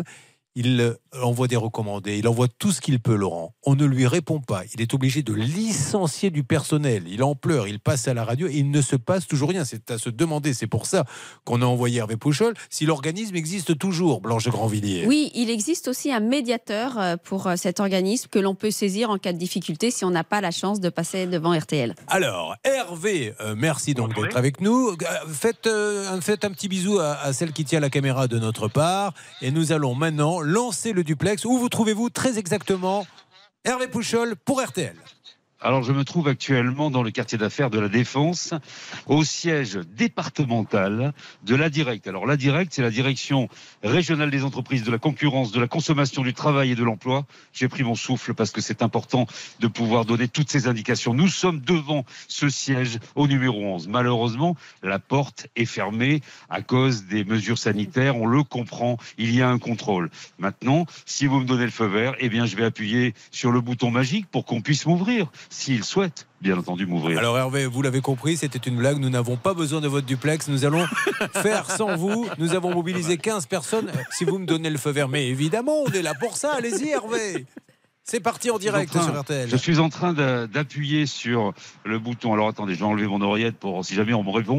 Il envoie des recommandés, il envoie tout ce qu'il peut, Laurent. On ne lui répond pas. Il est obligé de licencier du personnel. Il en pleure, il passe à la radio et il ne se passe toujours rien. C'est à se demander, c'est pour ça qu'on a envoyé Hervé Pouchol, si l'organisme existe toujours, Blanche Grandvilliers. Oui, il existe aussi un médiateur pour cet organisme que l'on peut saisir en cas de difficulté si on n'a pas la chance de passer devant R T L. Alors, Hervé, euh, merci donc d'être oui. avec nous. Euh, faites, euh, faites un petit bisou à, à celle qui tient la caméra de notre part et nous allons maintenant lancer le duplex. Où vous trouvez-vous très exactement, Hervé Pouchol pour R T L? Alors, je me trouve actuellement dans le quartier d'affaires de la Défense, au siège départemental de la Directe. Alors, la Directe, c'est la direction régionale des entreprises, de la concurrence, de la consommation, du travail et de l'emploi. J'ai pris mon souffle parce que c'est important de pouvoir donner toutes ces indications. Nous sommes devant ce siège au numéro onze. Malheureusement, la porte est fermée à cause des mesures sanitaires. On le comprend, il y a un contrôle. Maintenant, si vous me donnez le feu vert, eh bien, je vais appuyer sur le bouton magique pour qu'on puisse m'ouvrir. S'il souhaite, bien entendu, m'ouvrir. Alors Hervé, vous l'avez compris, c'était une blague. Nous n'avons pas besoin de votre duplex. Nous allons faire sans vous. Nous avons mobilisé quinze personnes. Si vous me donnez le feu vert, mais évidemment, on est là pour ça. Allez-y, Hervé. C'est parti en direct en train, sur R T L. Je suis en train de, d'appuyer sur le bouton. Alors attendez, je vais enlever mon oreillette pour si jamais on me répond.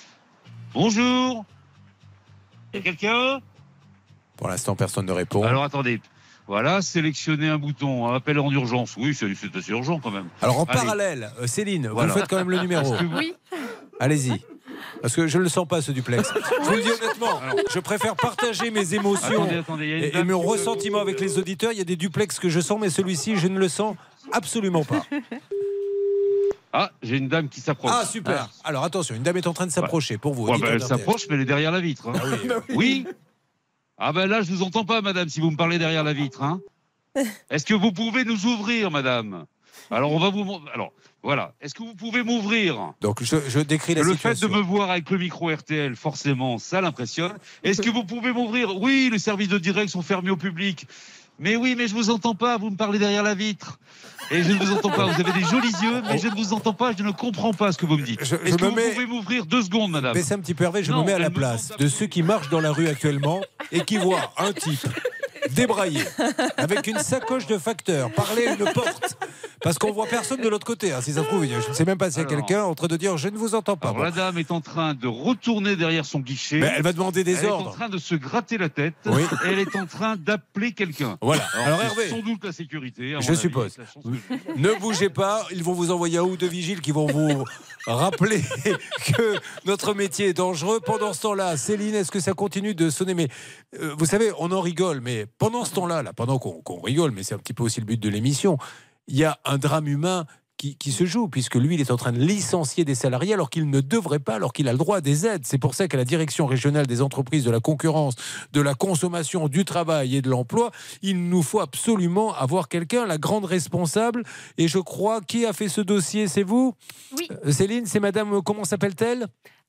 Bonjour. Il y a quelqu'un? Pour l'instant, personne ne répond. Alors attendez. Voilà, sélectionner un bouton, un appel en urgence. Oui, c'est, c'est assez urgent quand même. Alors en Allez. parallèle, euh, Céline, Voilà. vous faites quand même le numéro. Vous... Oui. Allez-y. Parce que je ne le sens pas, ce duplex. Je vous le dis honnêtement, alors, je préfère partager mes émotions attendez, attendez, y a une et, et mon ressentiment avec les auditeurs. Il y a des duplex que je sens, mais celui-ci, je ne le sens absolument pas. Ah, j'ai une dame qui s'approche. Ah, super. Ah. Alors attention, une dame est en train de s'approcher pour vous. Ouais, bah, elle s'approche, mais elle est derrière la vitre. Hein. Ah oui, bah oui. oui. Ah ben là, je vous entends pas, madame, si vous me parlez derrière la vitre. Hein. Est-ce que vous pouvez nous ouvrir, madame? Alors, on va vous... Alors, voilà. Est-ce que vous pouvez m'ouvrir? Donc, je, je décris la le situation. Le fait de me voir avec le micro R T L, forcément, ça l'impressionne. Est-ce que vous pouvez m'ouvrir? Oui, les services de direct sont fermés au public. Mais oui, mais je vous entends pas, vous me parlez derrière la vitre. Et je ne vous entends pas. Vous avez des jolis yeux, mais je ne vous entends pas, je ne comprends pas ce que vous me dites. Je, Est-ce je que me vous mets... pouvez m'ouvrir deux secondes, madame? Baissez un petit peu, Hervé, je non, me mets à la place de ceux qui marchent dans la rue actuellement et qui voient un type débraillé avec une sacoche de facteur parler à une porte parce qu'on voit personne de l'autre côté. Hein, si ça se trouve, je ne sais même pas s'il y a quelqu'un en train de dire je ne vous entends pas. Alors, bon. La dame est en train de retourner derrière son guichet. Mais elle va demander des elle ordres. Elle est en train de se gratter la tête. Oui. Et elle est en train d'appeler quelqu'un. Voilà. Alors, Alors c'est Hervé, sans doute la sécurité. je suppose. Je... Ne bougez pas. Ils vont vous envoyer un ou deux vigiles qui vont vous rappeler que notre métier est dangereux. Pendant ce temps-là, Céline, est-ce que ça continue de sonner? Mais euh, vous savez, on en rigole. Mais pendant ce temps-là, là, pendant qu'on, qu'on rigole, mais c'est un petit peu aussi le but de l'émission, il y a un drame humain Qui, qui se joue, puisque lui, il est en train de licencier des salariés alors qu'il ne devrait pas, alors qu'il a le droit à des aides. C'est pour ça qu'à la direction régionale des entreprises, de la concurrence, de la consommation, du travail et de l'emploi, il nous faut absolument avoir quelqu'un, la grande responsable. Et je crois, qui a fait ce dossier? C'est vous? Oui. Euh, Céline, c'est madame, comment s'appelle-t-elle?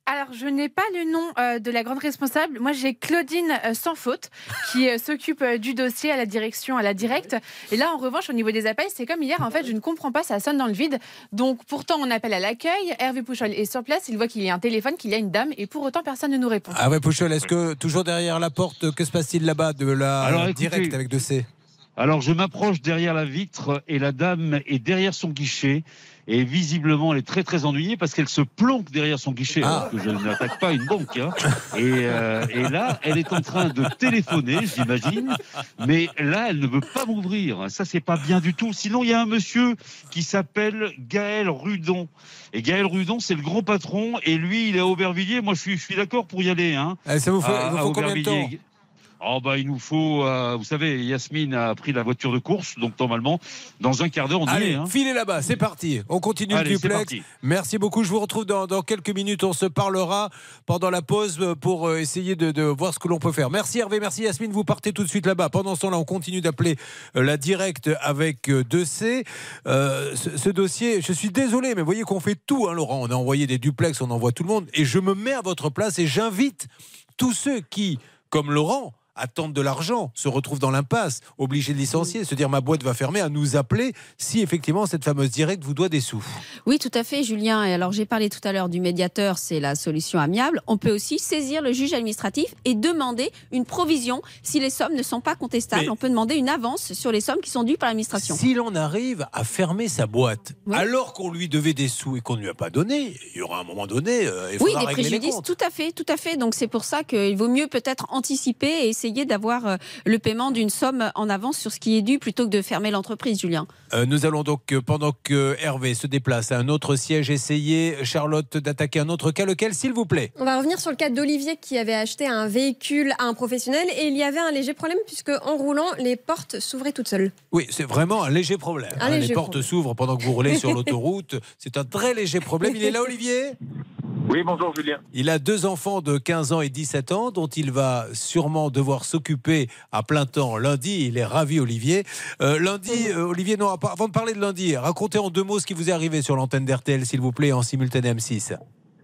Alors, je n'ai pas le nom euh, de la grande responsable. Moi, j'ai Claudine euh, Sans Faute qui euh, s'occupe euh, du dossier à la direction, à la directe. Et là, en revanche, au niveau des appels, c'est comme hier. En fait, je ne comprends pas, ça sonne dans le vide. Donc, pourtant, on appelle à l'accueil. Hervé Pouchol est sur place. Il voit qu'il y a un téléphone, qu'il y a une dame. Et pour autant, personne ne nous répond. Ah ouais, Pouchol, est-ce que toujours derrière la porte, que se passe-t-il là-bas de la Alors, écoutez, directe avec deux C? Alors, je m'approche derrière la vitre et la dame est derrière son guichet. Et visiblement, elle est très très ennuyée parce qu'elle se planque derrière son guichet. Ah. Alors que je n'attaque pas une banque. Hein. Et, euh, et là, elle est en train de téléphoner, j'imagine. Mais là, elle ne veut pas m'ouvrir. Ça, c'est pas bien du tout. Sinon, il y a un monsieur qui s'appelle Gaël Rudon. Et Gaël Rudon, c'est le grand patron. Et lui, il est à Aubervilliers. Moi, je suis, je suis d'accord pour y aller. Hein, eh, ça vous faut, à, il vous faut combien de temps? Oh bah il nous faut, euh, vous savez, Yasmine a pris la voiture de course, donc normalement, dans un quart d'heure, on y Allez, est. Hein. filez là-bas, c'est parti. On continue Allez, le c'est duplex. parti. Merci beaucoup. Je vous retrouve dans, dans quelques minutes. On se parlera pendant la pause pour euh, essayer de, de voir ce que l'on peut faire. Merci Hervé, merci Yasmine. Vous partez tout de suite là-bas. Pendant ce temps-là, on continue d'appeler euh, la directe avec euh, deux C. Euh, ce, ce dossier, je suis désolé, mais vous voyez qu'on fait tout, hein, Laurent. On a envoyé des duplex, on envoie tout le monde. Et je me mets à votre place et j'invite tous ceux qui, comme Laurent, attendent de l'argent, se retrouvent dans l'impasse, obligés de licencier, se dire ma boîte va fermer, à nous appeler si effectivement cette fameuse directe vous doit des sous. Oui, tout à fait, Julien. Et alors, j'ai parlé tout à l'heure du médiateur, c'est la solution amiable. On peut aussi saisir le juge administratif et demander une provision si les sommes ne sont pas contestables. Mais on peut demander une avance sur les sommes qui sont dues par l'administration. Si l'on arrive à fermer sa boîte, oui. alors qu'on lui devait des sous et qu'on ne lui a pas donné, il y aura un moment donné, euh, il oui, faudra des régler les préjudices, comptes. tout à fait, tout à fait. Donc c'est pour ça qu'il vaut mieux peut-être anticiper et essayer d'avoir euh, le paiement d'une somme en avance sur ce qui est dû plutôt que de fermer l'entreprise, Julien. Euh, nous allons donc, euh, pendant que Hervé se déplace à un autre siège, essayer, Charlotte, d'attaquer un autre cas. Lequel, s'il vous plaît? On va revenir sur le cas d'Olivier qui avait acheté un véhicule à un professionnel et il y avait un léger problème puisque en roulant, les portes s'ouvraient toutes seules. Oui, c'est vraiment un léger problème. Un hein, léger les portes problème. s'ouvrent pendant que vous roulez sur l'autoroute. C'est un très léger problème. Il est là, Olivier? Oui, bonjour Julien. Il a deux enfants de quinze ans et dix-sept ans dont il va sûrement devoir s'occuper à plein temps lundi. Il est ravi, Olivier. Euh, lundi, euh, Olivier, non, avant de parler de lundi, racontez en deux mots ce qui vous est arrivé sur l'antenne d'R T L, s'il vous plaît, en simultané M six.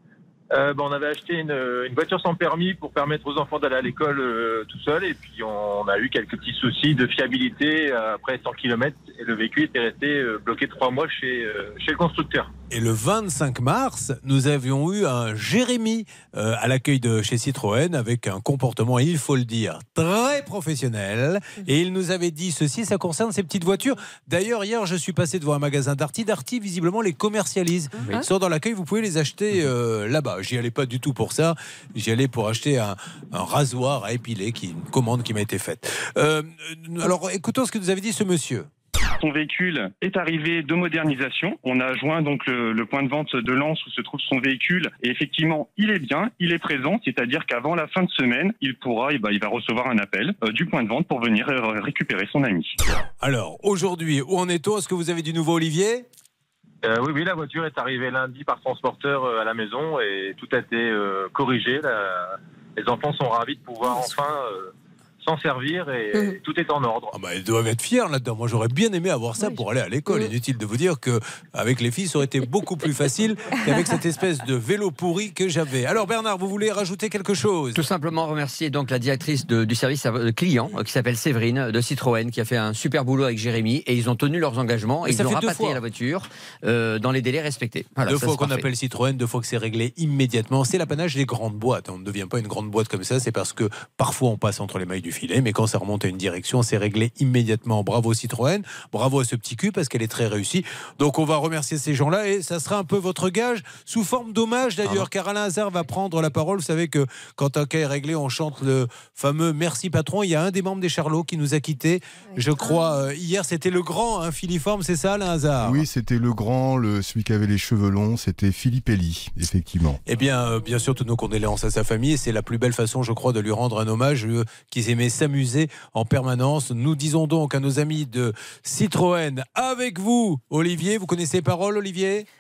Euh, ben, on avait acheté une, une voiture sans permis pour permettre aux enfants d'aller à l'école euh, tout seul et puis on a eu quelques petits soucis de fiabilité euh, après cent kilomètres et le véhicule était resté euh, bloqué trois mois chez, euh, chez le constructeur. Et le vingt-cinq mars, nous avions eu un Jérémy euh, à l'accueil de chez Citroën avec un comportement, il faut le dire, très professionnel. Et il nous avait dit ceci, ça concerne ces petites voitures. D'ailleurs, hier, je suis passé devant un magasin Darty. Darty, visiblement, les commercialise. Oui. Ils sont dans l'accueil, vous pouvez les acheter euh, là-bas. J'y allais pas du tout pour ça. J'y allais pour acheter un, un rasoir à épiler, qui, une commande qui m'a été faite. Euh, alors, écoutons ce que nous avait dit ce monsieur. Son véhicule est arrivé de modernisation. On a joint donc le, le point de vente de Lens où se trouve son véhicule. Et effectivement, il est bien, il est présent. C'est-à-dire qu'avant la fin de semaine, il pourra, et ben, il va recevoir un appel euh, du point de vente pour venir euh, récupérer son ami. Alors, aujourd'hui, où en est-on? Est-ce que vous avez du nouveau, Olivier? Euh, oui, oui, la voiture est arrivée lundi par transporteur euh, à la maison et tout a été euh, corrigé. La- Les enfants sont ravis de pouvoir enfin euh, s'en servir et, Mmh. et tout est en ordre. Ah bah, ils doivent être fiers là-dedans. Moi, j'aurais bien aimé avoir ça Oui, pour aller à l'école. Oui. Inutile de vous dire que avec les filles, ça aurait été beaucoup plus facile qu'avec cette espèce de vélo pourri que j'avais. Alors, Bernard, vous voulez rajouter quelque chose? Tout simplement remercier donc la directrice de- du service à- client euh, qui s'appelle Séverine de Citroën qui a fait un super boulot avec Jérémy et ils ont tenu leurs engagements et Et ça ils ont fait deux rapatrié fois. la voiture euh, dans les délais respectés. Voilà, deux ça, fois c'est qu'on parfait. appelle Citroën, deux fois que c'est réglé immédiatement. C'est l'apanage des grandes boîtes. On ne devient pas une grande boîte comme ça. C'est parce que parfois on passe entre les mailles du filet, mais quand ça remonte à une direction, c'est réglé immédiatement. Bravo Citroën, bravo à ce petit cul parce qu'elle est très réussie. Donc on va remercier ces gens-là et ça sera un peu votre gage sous forme d'hommage d'ailleurs, car Alain Hazard va prendre la parole. Vous savez que quand un cas est réglé, on chante le fameux merci patron. Il y a un des membres des Charlots qui nous a quittés. Je crois euh, hier, c'était le grand, hein, filiforme, c'est ça, Alain Hazard? Oui, c'était le grand, le, celui qui avait les cheveux longs, c'était Philippe Elie, effectivement. Eh bien, euh, bien sûr, toutes nos condoléances à sa famille. Et c'est la plus belle façon, je crois, de lui rendre un hommage. euh, qu'ils aimaient s'amuser en permanence. Nous disons donc à nos amis de Citroën, avec vous, Olivier. Vous connaissez les paroles, Olivier?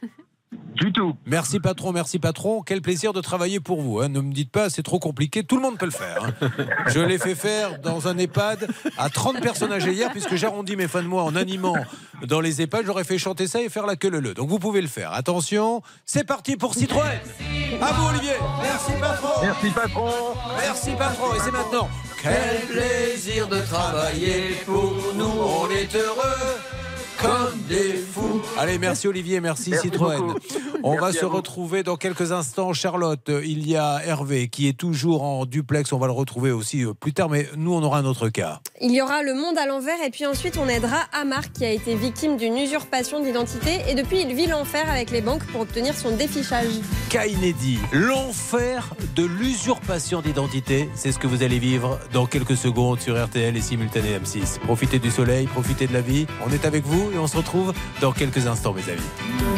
Du tout. Merci patron, merci patron. Quel plaisir de travailler pour vous. Hein. Ne me dites pas, c'est trop compliqué. Tout le monde peut le faire. Hein. Je l'ai fait faire dans un EHPAD à trente personnes âgées hier, puisque j'arrondis mes fins de mois en animant dans les EHPAD. J'aurais fait chanter ça et faire la queue leu-leu. Donc vous pouvez le faire. Attention, c'est parti pour Citroën. À vous Olivier. Merci patron. Merci patron. Merci patron. Et c'est maintenant. Quel plaisir de travailler pour nous. On est heureux. Comme des fous. Allez, merci Olivier, merci, merci Citroën. Beaucoup. On merci va se vous. retrouver dans quelques instants. Charlotte, il y a Hervé qui est toujours en duplex. On va le retrouver aussi plus tard, mais nous, on aura un autre cas. Il y aura le monde à l'envers et puis ensuite, on aidera Amar qui a été victime d'une usurpation d'identité et depuis, il vit l'enfer avec les banques pour obtenir son défichage. Cas inédit, l'enfer de l'usurpation d'identité. C'est ce que vous allez vivre dans quelques secondes sur R T L et simultané M six. Profitez du soleil, profitez de la vie. On est avec vous. Et on se retrouve dans quelques instants, mes amis.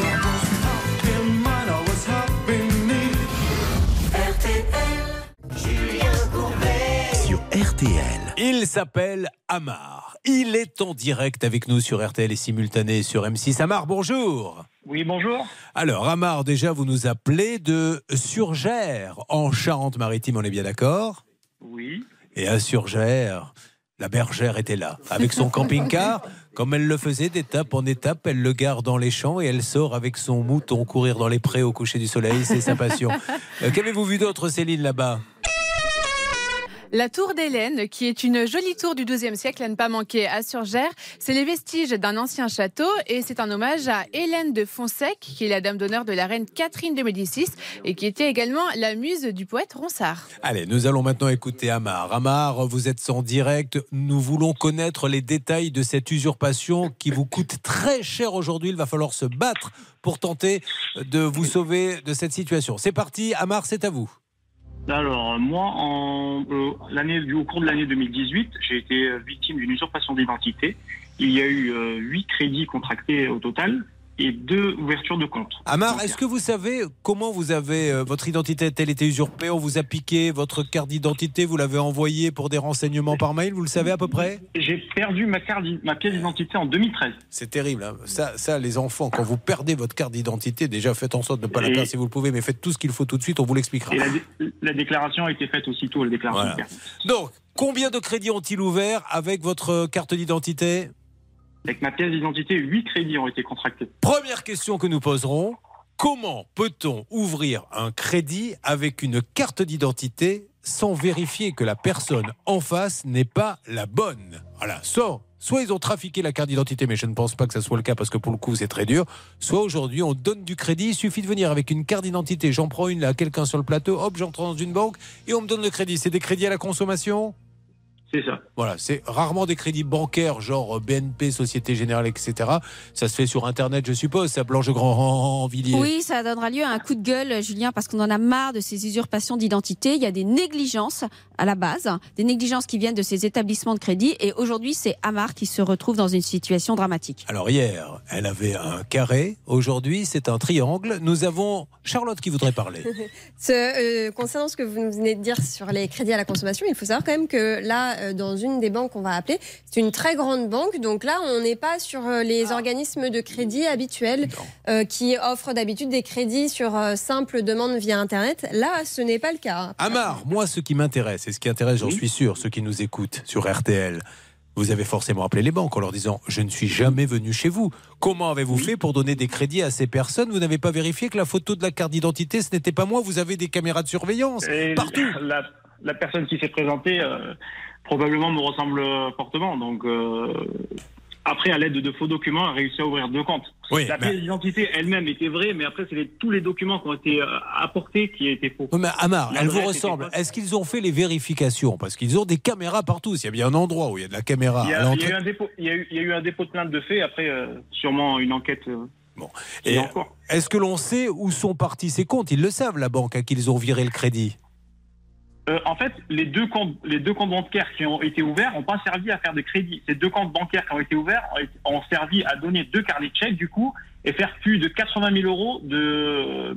Sur R T L. Il s'appelle Amar. Il est en direct avec nous sur R T L et simultané sur M six. Amar, bonjour. Oui, bonjour. Alors, Amar, déjà, vous nous appelez de Surgères, en Charente-Maritime, on est bien d'accord ? Oui. Et à Surgères, la bergère était là, avec son camping-car. Comme elle le faisait d'étape en étape, elle le garde dans les champs et elle sort avec son mouton courir dans les prés au coucher du soleil. C'est sa passion. Euh, qu'avez-vous vu d'autre, Céline, là-bas ? La tour d'Hélène, qui est une jolie tour du douzième siècle à ne pas manquer à Surgères, c'est les vestiges d'un ancien château et c'est un hommage à Hélène de Fonseca, qui est la dame d'honneur de la reine Catherine de Médicis et qui était également la muse du poète Ronsard. Allez, nous allons maintenant écouter Amar. Amar, vous êtes en direct. Nous voulons connaître les détails de cette usurpation qui vous coûte très cher aujourd'hui. Il va falloir se battre pour tenter de vous sauver de cette situation. C'est parti, Amar, c'est à vous. Alors, moi, en, euh, l'année, au cours de l'année deux mille dix-huit, j'ai été victime d'une usurpation d'identité. Il y a eu euh, huit crédits contractés au total et deux ouvertures de compte. Amar, est-ce que vous savez comment vous avez euh, votre identité a-t-elle été usurpée? On vous a piqué votre carte d'identité, vous l'avez envoyée pour des renseignements par mail, vous le savez à peu près? J'ai perdu ma carte, ma pièce d'identité en deux mille treize. C'est terrible, hein. ça, ça, les enfants, quand vous perdez votre carte d'identité, déjà faites en sorte de ne pas et la perdre si vous le pouvez, mais faites tout ce qu'il faut tout de suite, on vous l'expliquera. Et la, dé- la déclaration a été faite aussitôt, la déclaration. Voilà. Donc, combien de crédits ont-ils ouvert avec votre carte d'identité? Avec ma pièce d'identité, huit crédits ont été contractés. Première question que nous poserons, comment peut-on ouvrir un crédit avec une carte d'identité sans vérifier que la personne en face n'est pas la bonne? Voilà, soit, soit ils ont trafiqué la carte d'identité, mais je ne pense pas que ça soit le cas parce que pour le coup c'est très dur, soit aujourd'hui on donne du crédit, il suffit de venir avec une carte d'identité, j'en prends une là à quelqu'un sur le plateau, hop, j'entre dans une banque et on me donne le crédit. C'est des crédits à la consommation ? C'est ça. Voilà, c'est rarement des crédits bancaires, genre B N P, Société Générale, et cetera. Ça se fait sur Internet, je suppose, ça Blanche Grandvilliers. Oui, ça donnera lieu à un coup de gueule, Julien, parce qu'on en a marre de ces usurpations d'identité. Il y a des négligences à la base, des négligences qui viennent de ces établissements de crédit. Et aujourd'hui, c'est Amar qui se retrouve dans une situation dramatique. Alors hier, elle avait un carré. Aujourd'hui, c'est un triangle. Nous avons Charlotte qui voudrait parler. ce, euh, concernant ce que vous venez de dire sur les crédits à la consommation, il faut savoir quand même que là, dans une des banques qu'on va appeler, c'est une très grande banque, donc là on n'est pas sur les ah. organismes de crédit habituels euh, qui offrent d'habitude des crédits sur euh, simple demande via internet. Là ce n'est pas le cas. Amar, moi ce qui m'intéresse et ce qui intéresse, j'en oui. suis sûr, ceux qui nous écoutent sur R T L, vous avez forcément appelé les banques en leur disant je ne suis jamais venu chez vous. Comment avez-vous oui. fait pour donner des crédits à ces personnes? Vous n'avez pas vérifié que la photo de la carte d'identité ce n'était pas moi? Vous avez des caméras de surveillance et partout. La, la personne qui s'est présentée euh... probablement me ressemble fortement. Donc, euh, après, à l'aide de faux documents, a réussi à ouvrir deux comptes. Oui, la pièce mais... d'identité elle-même était vraie, mais après, c'est les, tous les documents qui ont été euh, apportés qui étaient faux. Oui, mais Amar, elle vous ressemble. Est-ce qu'ils ont fait les vérifications? Parce qu'ils ont des caméras partout. S'il y a bien un endroit où il y a de la caméra. Il y a, il y a, eu, un dépôt, il y a, eu, il y a eu un dépôt de plainte de fait. Après, euh, sûrement une enquête. Euh, bon. Et est-ce que l'on sait où sont partis ces comptes? Ils le savent, la banque, à qui ils ont viré le crédit. Euh, en fait, les deux comptes, les deux comptes bancaires qui ont été ouverts n'ont pas servi à faire des crédits. Ces deux comptes bancaires qui ont été ouverts ont, ont servi à donner deux carnets de chèques, du coup, et faire plus de quatre-vingt mille euros de,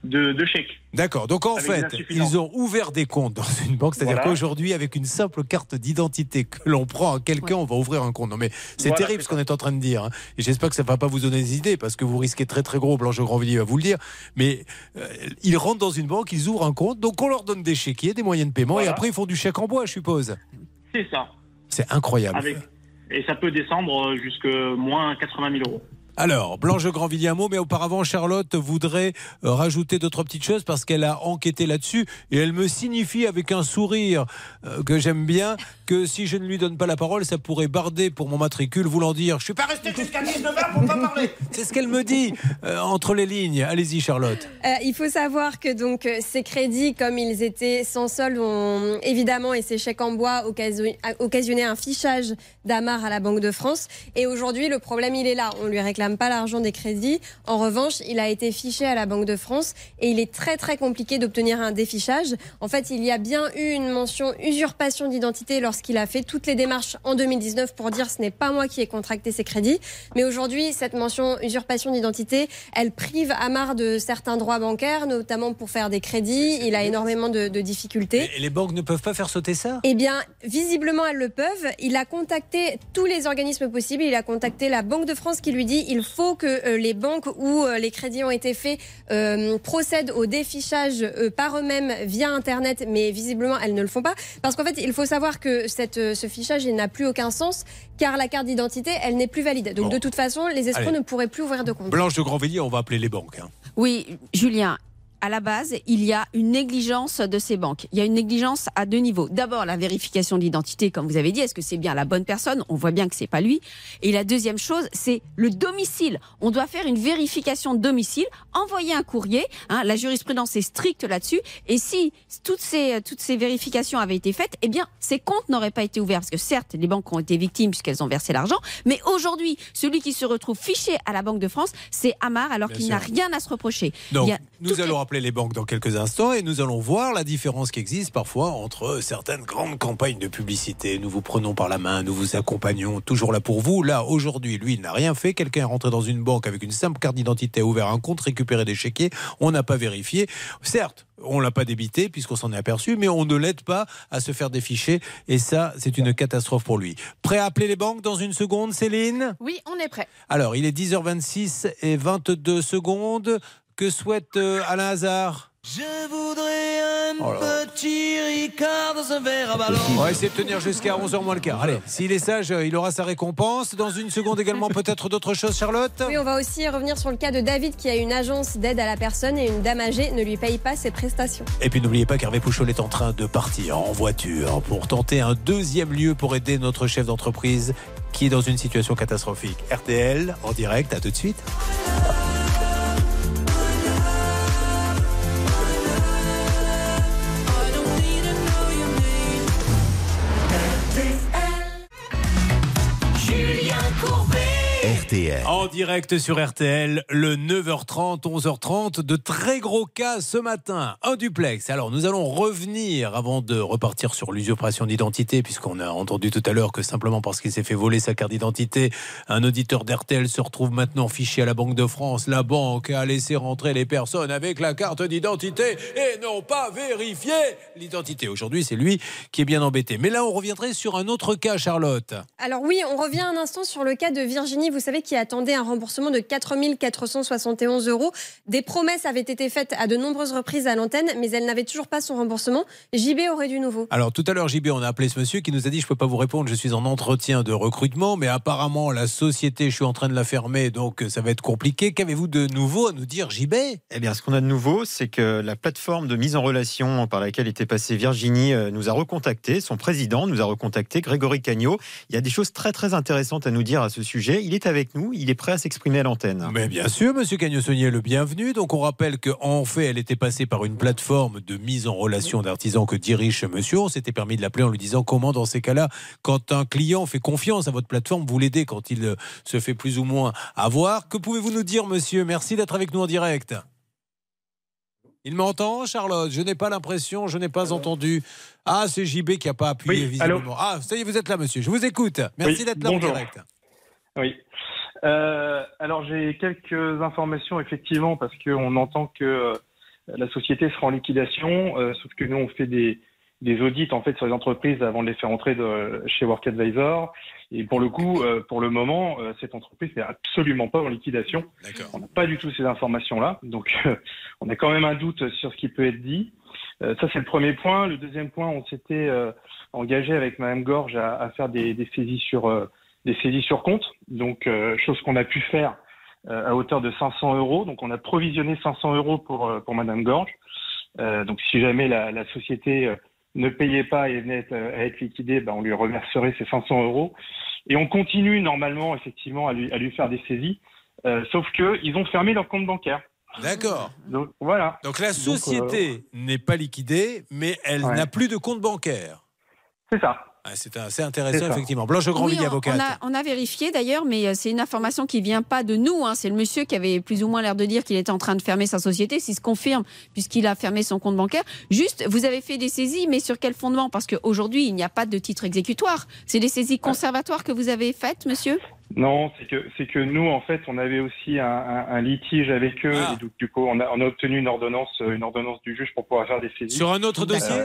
de, de chèques. D'accord. Donc en Avec fait, l'insuffisance. ils ont ouvert des comptes dans une banque. C'est-à-dire Voilà. qu'aujourd'hui, avec une simple carte d'identité que l'on prend à quelqu'un, on va ouvrir un compte. Non mais c'est Voilà, terrible c'est ce qu'on est en train de dire. hein. Et j'espère que ça ne va pas vous donner des idées parce que vous risquez très très gros. Blanche Grandvilliers va vous le dire. Mais euh, ils rentrent dans une banque, ils ouvrent un compte. Donc on leur donne des chéquiers, des moyens de paiement Voilà. et après ils font du chèque en bois, je suppose. C'est ça. C'est incroyable. Avec... Et ça peut descendre jusqu'à moins quatre-vingt mille euros. Alors, Blanche Grandvilliers, un mot, mais auparavant, Charlotte voudrait euh, rajouter d'autres petites choses parce qu'elle a enquêté là-dessus et elle me signifie avec un sourire euh, que j'aime bien que si je ne lui donne pas la parole, ça pourrait barder pour mon matricule, voulant dire « je suis pas resté jusqu'à dix-neuf heures pour pas parler ». C'est ce qu'elle me dit euh, entre les lignes. Allez-y, Charlotte. Euh, il faut savoir que donc euh, ces crédits, comme ils étaient sans solde, ont évidemment, et ces chèques en bois occasion- occasionné un fichage d'Amar à la Banque de France. Et aujourd'hui, le problème, il est là. On lui réclame pas l'argent des crédits. En revanche, il a été fiché à la Banque de France et il est très très compliqué d'obtenir un défichage. En fait, il y a bien eu une mention usurpation d'identité lorsqu'il a fait toutes les démarches en deux mille dix-neuf pour dire ce n'est pas moi qui ai contracté ces crédits. Mais aujourd'hui, cette mention usurpation d'identité, elle prive Amar de certains droits bancaires, notamment pour faire des crédits. Il a énormément de, de difficultés. Et les banques ne peuvent pas faire sauter ça ? Eh bien, visiblement, elles le peuvent. Il a contacté tous les organismes possibles. Il a contacté la Banque de France qui lui dit il faut que euh, les banques où euh, les crédits ont été faits euh, procèdent au défichage euh, par eux-mêmes via Internet, mais visiblement, elles ne le font pas. Parce qu'en fait, il faut savoir que cette, euh, ce fichage, il n'a plus aucun sens, car la carte d'identité, elle n'est plus valide. Donc, Bon. de toute façon, les escrocs Allez. ne pourraient plus ouvrir de compte. Blanche de Grandvilliers, on va appeler les banques. hein. Oui, Julien. À la base, il y a une négligence de ces banques. Il y a une négligence à deux niveaux. D'abord, la vérification d'identité, comme vous avez dit. Est-ce que c'est bien la bonne personne ? On voit bien que c'est pas lui. Et la deuxième chose, c'est le domicile. On doit faire une vérification de domicile, envoyer un courrier. Hein, la jurisprudence est stricte là-dessus. Et si toutes ces, toutes ces vérifications avaient été faites, eh bien, ces comptes n'auraient pas été ouverts. Parce que certes, les banques ont été victimes puisqu'elles ont versé l'argent. Mais aujourd'hui, celui qui se retrouve fiché à la Banque de France, c'est Amar, alors Bien qu'il sûr. n'a rien à se reprocher. Donc, Il y a nous toutes allons les- rappeler les banques dans quelques instants et nous allons voir la différence qui existe parfois entre certaines grandes campagnes de publicité. Nous vous prenons par la main, nous vous accompagnons, toujours là pour vous. Là, aujourd'hui, lui, il n'a rien fait. Quelqu'un est rentré dans une banque avec une simple carte d'identité, a ouvert un compte, récupéré des chéquiers. On n'a pas vérifié. Certes, on l'a pas débité puisqu'on s'en est aperçu, mais on ne l'aide pas à se faire déficher. Et ça, c'est une catastrophe pour lui. Prêt à appeler les banques dans une seconde, Céline ? Oui, on est prêt. Alors, il est dix heures vingt-six et vingt-deux secondes. Que souhaite euh, Alain Hazard ? Je voudrais un Oh là. petit Ricard dans un verre à ballon. On va essayer de tenir jusqu'à onze heures moins le quart. Allez, s'il est sage, euh, il aura sa récompense. Dans une seconde également, peut-être d'autres choses, Charlotte ? Oui, on va aussi revenir sur le cas de David qui a une agence d'aide à la personne et une dame âgée ne lui paye pas ses prestations. Et puis n'oubliez pas qu'Hervé Pouchol est en train de partir en voiture pour tenter un deuxième lieu pour aider notre chef d'entreprise qui est dans une situation catastrophique. R T L, en direct, à tout de suite. Julien Courbet. R T L. En direct sur R T L, le neuf heures trente, onze heures trente, de très gros cas ce matin. Un duplex. Alors, nous allons revenir avant de repartir sur l'usurpation d'identité, puisqu'on a entendu tout à l'heure que simplement parce qu'il s'est fait voler sa carte d'identité, un auditeur d'R T L se retrouve maintenant fiché à la Banque de France. La banque a laissé rentrer les personnes avec la carte d'identité et n'ont pas vérifié l'identité. Aujourd'hui, c'est lui qui est bien embêté. Mais là, on reviendrait sur un autre cas, Charlotte. Alors oui, on revient un instant sur le cas de Virginie, vous savez, qui attendait un remboursement de quatre mille quatre cent soixante et onze euros. Des promesses avaient été faites à de nombreuses reprises à l'antenne, mais elle n'avait toujours pas son remboursement. J B aurait du nouveau. Alors tout à l'heure, J B, on a appelé ce monsieur qui nous a dit « Je ne peux pas vous répondre, je suis en entretien de recrutement, mais apparemment la société, je suis en train de la fermer, donc ça va être compliqué. » Qu'avez-vous de nouveau à nous dire, J B ? Eh bien, ce qu'on a de nouveau, c'est que la plateforme de mise en relation par laquelle était passée Virginie euh, nous a recontacté. Son président nous a recontacté, Grégory Cagnot. Il y a des choses très très intéressantes à nous dire à ce sujet. Il est avec nous, il est prêt à s'exprimer à l'antenne. Mais bien sûr, monsieur Cagnosonnier, le bienvenu. Donc on rappelle qu'en fait, elle était passée par une plateforme de mise en relation d'artisans que dirige ce monsieur. On s'était permis de l'appeler en lui disant comment, dans ces cas-là, quand un client fait confiance à votre plateforme, vous l'aidez quand il euh, se fait plus ou moins avoir. Que pouvez-vous nous dire, monsieur ? Merci d'être avec nous en direct. Il m'entend, Charlotte ? Je n'ai pas l'impression, je n'ai pas entendu. Ah, c'est J B qui n'a pas appuyé, Oui, visiblement. allô ? Ah, ça y est, vous êtes là, monsieur. Je vous écoute. Merci Oui, d'être là bonjour. en direct. Oui. Euh, alors j'ai quelques informations effectivement parce qu'on entend que la société sera en liquidation, euh, sauf que nous, on fait des, des audits en fait sur les entreprises avant de les faire entrer de, chez WorkAdvisor. Et pour le coup, euh, pour le moment, euh, cette entreprise n'est absolument pas en liquidation. On n'a pas du tout ces informations-là. Donc, euh, on a quand même un doute sur ce qui peut être dit. Euh, ça, c'est le premier point. Le deuxième point, on s'était euh, engagé avec Madame Gorge à, à faire des, des saisies sur euh, des saisies sur compte. Donc, euh, chose qu'on a pu faire euh, à hauteur de cinq cents euros. Donc, on a provisionné cinq cents euros pour euh, pour Madame Gorge. Euh, donc, si jamais la, la société euh, ne payait pas et venait à être liquidée, ben, on lui reverserait ces cinq cents euros. Et on continue normalement, effectivement, à lui, à lui faire des saisies. Euh, sauf que ils ont fermé leur compte bancaire. D'accord. Donc voilà. Donc la société Donc, euh, n'est pas liquidée, mais elle Ouais. n'a plus de compte bancaire. C'est ça. Ah, c'est assez intéressant, C'est ça. effectivement. Blanche Grandvilliers, Oui, on, avocate. on a, on a vérifié d'ailleurs, mais euh, c'est une information qui vient pas de nous. Hein. C'est le monsieur qui avait plus ou moins l'air de dire qu'il était en train de fermer sa société. S'il se confirme, puisqu'il a fermé son compte bancaire. Juste, vous avez fait des saisies, mais sur quel fondement? Parce qu'aujourd'hui, il n'y a pas de titre exécutoire. C'est des saisies conservatoires que vous avez faites, monsieur? Non, c'est que c'est que nous, en fait, on avait aussi un, un, un litige avec eux. Ah. Et donc, du coup, on a, on a obtenu une ordonnance, euh, une ordonnance du juge pour pouvoir faire des saisies. Sur un autre dossier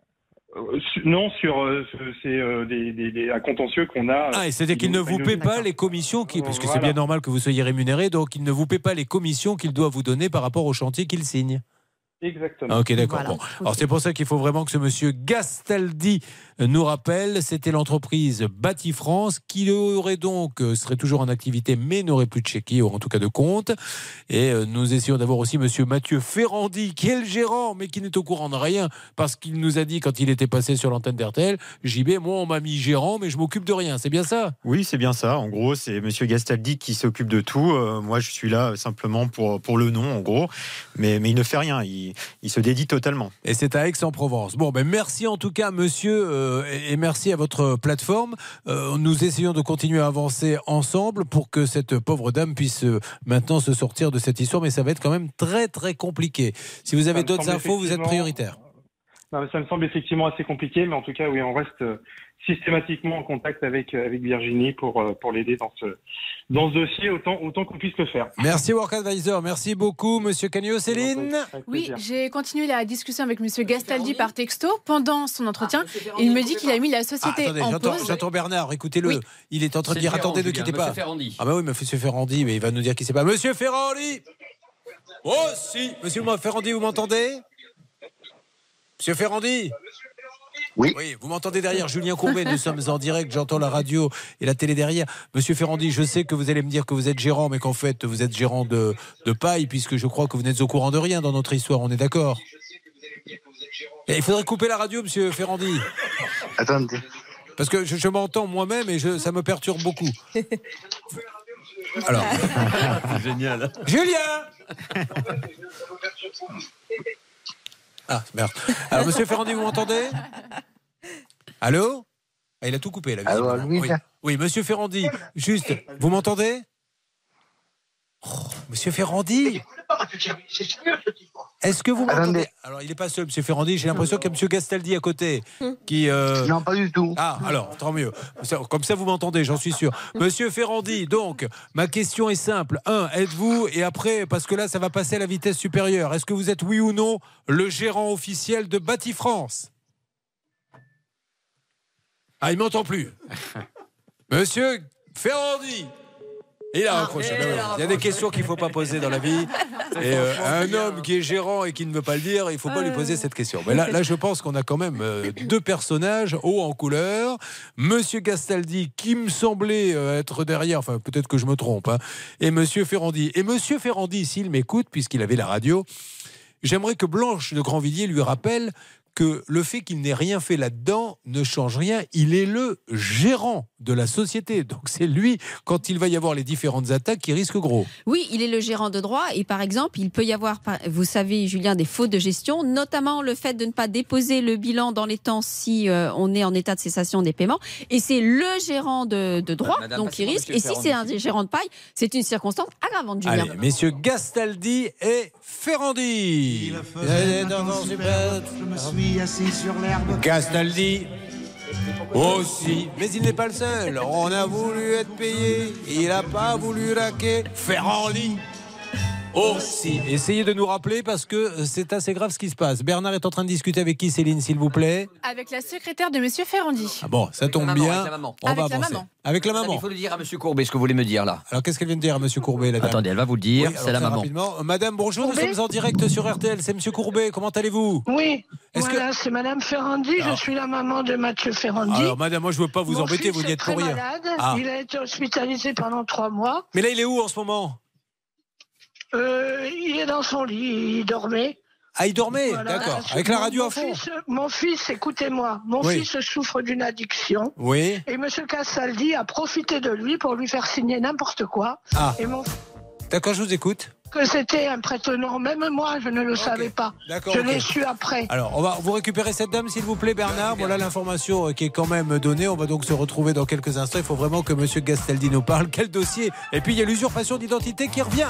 Euh, su- Non, sur euh, c'est euh, des, des, des, un contentieux qu'on a. Ah, et c'est-à-dire qu'il ne vous paie pas les commissions, qui, parce que c'est Voilà. bien normal que vous soyez rémunéré, donc il ne vous paie pas les commissions qu'il doit vous donner par rapport au chantier qu'il signe. Exactement. Ah, ok, d'accord. Voilà. Bon. Alors c'est pour ça qu'il faut vraiment que ce monsieur Gastaldi nous rappelle. C'était l'entreprise Bâti France qui aurait donc euh, serait toujours en activité, mais n'aurait plus de chéquier ou en tout cas de compte. Et euh, nous essayons d'avoir aussi monsieur Mathieu Ferrandi, qui est le gérant, mais qui n'est au courant de rien parce qu'il nous a dit quand il était passé sur l'antenne d'R T L, J B, moi on m'a mis gérant, mais je m'occupe de rien. C'est bien ça? Oui, c'est bien ça. En gros, c'est monsieur Gastaldi qui s'occupe de tout. Euh, moi, je suis là simplement pour, pour le nom, en gros. Mais, mais il ne fait rien. Il, il se dédie totalement. Et c'est à Aix-en-Provence. Bon, ben merci en tout cas, monsieur, euh, et, et merci à votre plateforme. Euh, nous essayons de continuer à avancer ensemble pour que cette pauvre dame puisse euh, maintenant se sortir de cette histoire, mais ça va être quand même très très compliqué. Si vous avez Ça me d'autres semble infos, vous êtes effectivement- prioritaire. Non, mais ça me semble effectivement assez compliqué, mais en tout cas, oui, on reste euh, systématiquement en contact avec euh, avec Virginie pour euh, pour l'aider dans ce dans ce dossier autant autant qu'on puisse le faire. Merci WorkAdvisor, merci beaucoup, monsieur Cagnot. Céline? Oui, j'ai continué la discussion avec monsieur Gastaldi par texto pendant son entretien. Il me dit qu'il a mis la Ah, société attendez, en j'entends, pause. j'entends Bernard, écoutez-le. Oui. Il est en train de C'est dire, Ferrand, attendez, ne Julien, quittez monsieur pas. Ferrandi. Ah bah oui, monsieur Ferrandi, mais il va nous dire qui c'est pas. Monsieur Ferrandi. Oh si, monsieur Ferrandi, vous m'entendez? Monsieur Ferrandi? Oui. Oui, vous m'entendez derrière, Julien Courbet, nous sommes en direct, j'entends la radio et la télé derrière. Monsieur Ferrandi, je sais que vous allez me dire que vous êtes gérant, mais qu'en fait vous êtes gérant de, de paille, puisque je crois que vous n'êtes au courant de rien dans notre histoire, on est d'accord? Et il faudrait couper la radio, monsieur Ferrandi. Attendez. Parce que je, je m'entends moi-même et je, ça me perturbe beaucoup. Alors. Génial. Julien! Ah, merde. Alors, monsieur Ferrandi, vous m'entendez? Allô? Ah, il a tout coupé, là. Allô, visiblement. Louise. Oui. Oui, monsieur Ferrandi, juste, vous m'entendez? Oh, monsieur Ferrandi? Est-ce que vous m'entendez? Alors, il n'est pas seul, monsieur Ferrandi. J'ai l'impression qu'il y a monsieur Gastaldi à côté. Qui, euh... Non, pas du tout. Ah, alors, tant mieux. Comme ça, vous m'entendez, j'en suis sûr. Monsieur Ferrandi, donc, ma question est simple. Un, êtes-vous, et après, parce que là, ça va passer à la vitesse supérieure, est-ce que vous êtes, oui ou non, le gérant officiel de Bâti France? Ah, il m'entend plus. Monsieur Ferrandi. Il a raccroché. Ben voilà. Il y a des questions qu'il ne faut pas poser dans la vie. Et euh, un homme qui est gérant et qui ne veut pas le dire, il ne faut pas lui poser cette question. Mais là, là je pense qu'on a quand même euh, deux personnages hauts en couleur. Monsieur Gastaldi, qui me semblait euh, être derrière, enfin peut-être que je me trompe, hein, et Monsieur Ferrandi. Et Monsieur Ferrandi, s'il m'écoute, puisqu'il avait la radio, j'aimerais que Blanche de Grandvilliers lui rappelle que le fait qu'il n'ait rien fait là-dedans ne change rien. Il est le gérant de la société. Donc c'est lui, quand il va y avoir les différentes attaques, qui risque gros. Oui, il est le gérant de droit et par exemple, il peut y avoir, vous savez Julien, des fautes de gestion, notamment le fait de ne pas déposer le bilan dans les temps si euh, on est en état de cessation des paiements. Et c'est le gérant de, de droit, Madame, donc il passez-moi risque. monsieur Et si Ferrandi. c'est un gérant de paille, c'est une circonstance aggravante, Julien. Allez, messieurs Gastaldi et Ferrandi. Je me suis assis sur l'herbe. Gastaldi aussi, mais il n'est pas le seul. On a voulu être payé, il n'a pas voulu raquer. Ferrandi. Oh, si, essayez de nous rappeler parce que c'est assez grave ce qui se passe. Bernard est en train de discuter avec qui, Céline, s'il vous plaît? Avec la secrétaire de Monsieur Ferrandi. Ah bon, ça Avec tombe la maman, bien. avec la maman. On Avec va la avancer. maman. Avec la Non, mais maman. il faut le dire à Monsieur Courbet, ce que vous voulez me dire là. Alors, qu'est-ce qu'elle vient de dire à Monsieur Courbet, la dame? Attendez, elle va vous le dire, Oui, alors, c'est la très maman. rapidement. Madame, bonjour, Courbet nous sommes en direct sur R T L. C'est Monsieur Courbet, comment allez-vous? Oui, Est-ce voilà, c'est Madame Ferrandi. Alors- Je suis la maman de Mathieu Ferrandi. Alors, madame, moi, je veux pas vous Mon embêter, fils vous n'y est êtes très pour rien. malade. Ah. Il a été hospitalisé pendant trois mois. Mais là, il est où en ce moment? Euh, il est dans son lit, il dormait. Ah, il dormait, Voilà. d'accord. Avec la Mon- radio mon à fond. fils- Mon fils, écoutez-moi, mon Oui. fils souffre d'une addiction. Oui. Et M. Castaldi a profité de lui pour lui faire signer n'importe quoi. Ah. Et mon D'accord, je vous écoute. que c'était un prête-nom. Même moi, je ne le savais pas. D'accord, Je ok. l'ai su après. Alors, on va vous récupérer cette dame, s'il vous plaît, Bernard. Voilà l'information euh, qui est quand même donnée. On va donc se retrouver dans quelques instants. Il faut vraiment que Monsieur Gastaldi nous parle. Quel dossier? Et puis, il y a l'usurpation d'identité qui revient.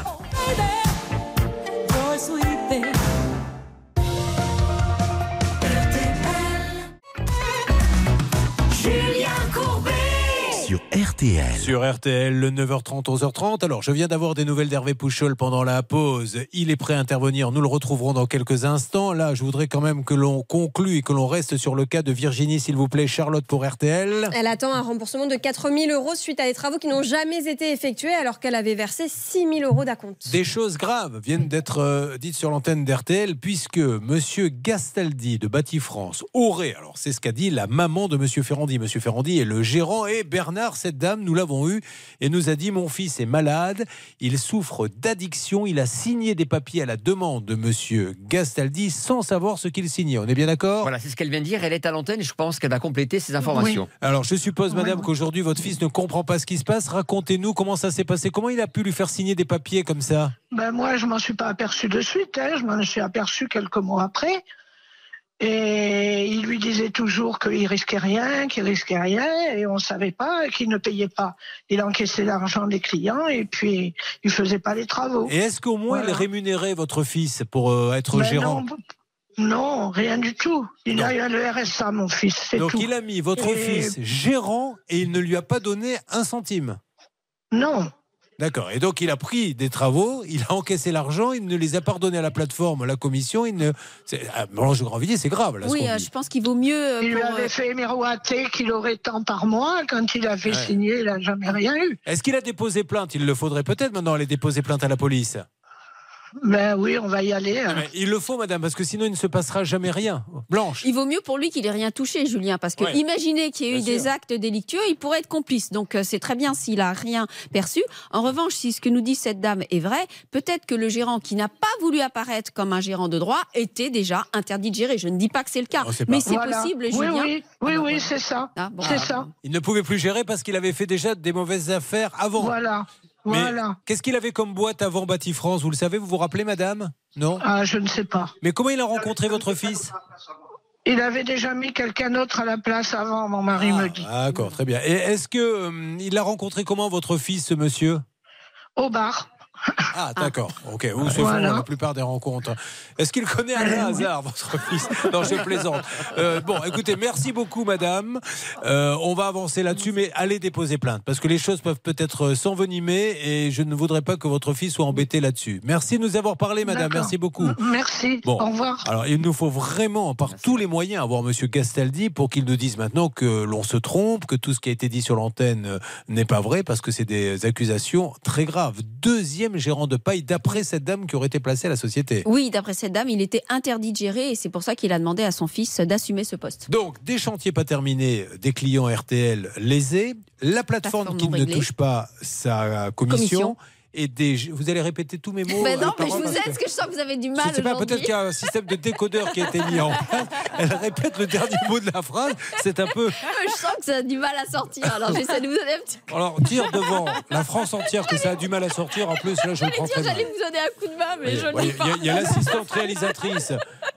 Julien Courbet. Sur R T L. Sur R T L, le neuf heures trente, onze heures trente. Alors, je viens d'avoir des nouvelles d'Hervé Pouchol pendant la pause. Il est prêt à intervenir. Nous le retrouverons dans quelques instants. Là, je voudrais quand même que l'on conclue et que l'on reste sur le cas de Virginie, s'il vous plaît. Charlotte pour R T L. Elle attend un remboursement de quatre mille euros suite à des travaux qui n'ont jamais été effectués alors qu'elle avait versé six mille euros d'acompte. Des choses graves viennent d'être euh, dites sur l'antenne d'R T L puisque Monsieur Gastaldi de Bâti-France aurait, alors c'est ce qu'a dit la maman de Monsieur Ferrandi. Monsieur Ferrandi est le gérant et Bernard, cette dame, nous l'avons eu et nous a dit: mon fils est malade, il souffre d'addiction, il a signé des papiers à la demande de Monsieur Gastaldi sans savoir ce qu'il signait. On est bien d'accord? Voilà, c'est ce qu'elle vient de dire. Elle est à l'antenne et je pense qu'elle va compléter ces informations. Oui. Alors je suppose, madame, oui, qu'aujourd'hui votre fils ne comprend pas ce qui se passe. Racontez-nous comment ça s'est passé. Comment il a pu lui faire signer des papiers comme ça? Ben moi, je m'en suis pas aperçu de suite. Hein. Je m'en suis aperçu quelques mois après. Et il lui disait toujours qu'il risquait rien, qu'il risquait rien, et on savait pas, qu'il ne payait pas. Il encaissait l'argent des clients et puis il faisait pas les travaux. Et est-ce qu'au moins Voilà. il rémunérait votre fils pour euh, être Ben gérant? non, non, rien du tout. Il Non. a eu le R S A, mon fils, c'est Donc tout. il a mis votre Et- fils gérant et il ne lui a pas donné un centime? Non. D'accord. Et donc il a pris des travaux, il a encaissé l'argent, il ne les a pas redonnés à la plateforme, à la commission. Il ne. C'est... Ah, Blanche Grandvilliers, c'est grave là. ce Oui, qu'on euh, dit. je pense qu'il vaut mieux. euh, Il lui pour, avait euh, fait miroiter qu'il aurait tant par mois. Quand il avait Ouais. signé, il n'a jamais rien eu. Est-ce qu'il a déposé plainte? Il le faudrait peut-être maintenant aller déposer plainte à la police. Ben oui, on va y aller. hein. Mais il le faut, madame, parce que sinon il ne se passera jamais rien. Blanche. Il vaut mieux pour lui qu'il ait rien touché, Julien, parce que Ouais. imaginez qu'il y ait eu Bien des sûr. actes délictueux, il pourrait être complice. Donc euh, c'est très bien s'il a rien perçu. En revanche, si ce que nous dit cette dame est vrai, peut-être que le gérant qui n'a pas voulu apparaître comme un gérant de droit était déjà interdit de gérer. Je ne dis pas que c'est le cas, On sait pas. mais c'est Voilà. possible, Oui, Julien. oui, oui, oui, c'est ça. Ah, bon. C'est ça. Il ne pouvait plus gérer parce qu'il avait fait déjà des mauvaises affaires avant. Voilà. Mais Voilà. qu'est-ce qu'il avait comme boîte avant Bâti-France? Vous le savez, vous vous rappelez, madame? Non? Ah, je ne sais pas. Mais comment il a rencontré votre fils? Il avait déjà mis quelqu'un d'autre à la place avant, mon mari me dit. Ah, d'accord, très bien. Et est-ce que euh, il a rencontré comment votre fils, ce monsieur? Au bar. Ah, d'accord. Ok, où se Voilà. font la plupart des rencontres. Est-ce qu'il connaît Alain Hazard, votre fils? Non, je plaisante. Euh, bon, écoutez, merci beaucoup, madame. Euh, on va avancer là-dessus, mais allez déposer plainte, parce que les choses peuvent peut-être s'envenimer et je ne voudrais pas que votre fils soit embêté là-dessus. Merci de nous avoir parlé, madame. D'accord. Merci beaucoup. Merci. Bon. Au revoir. Alors, il nous faut vraiment, par tous les moyens, avoir Monsieur Castaldi pour qu'il nous dise maintenant que l'on se trompe, que tout ce qui a été dit sur l'antenne euh, n'est pas vrai, parce que c'est des accusations très graves. Deuxième gérant de paille, d'après cette dame qui aurait été placée à la société. Oui, d'après cette dame, il était interdit de gérer et c'est pour ça qu'il a demandé à son fils d'assumer ce poste. Donc, des chantiers pas terminés, des clients R T L lésés, la plateforme, Plateforme qui non ne réglée. touche pas sa commission. Commission. Et des... Vous allez répéter tous mes mots? Ben non, euh, mais je paroles, vous parce aide que- parce que je sens que vous avez du Je mal ne sais pas, aujourd'hui. peut-être qu'il y a un système de décodeur qui a été mis en place. Elle répète le dernier mot de la phrase. C'est un peu. Je sens que ça a du mal à sortir, alors j'essaie de vous donner un petit Alors, dire devant la France entière que ça a du mal à sortir, en plus, là, je le J'allais prends dire, très mal. j'allais vous donner un coup de main, mais je Ouais, ne Il l'ai pas. y a- il y a l'assistante réalisatrice que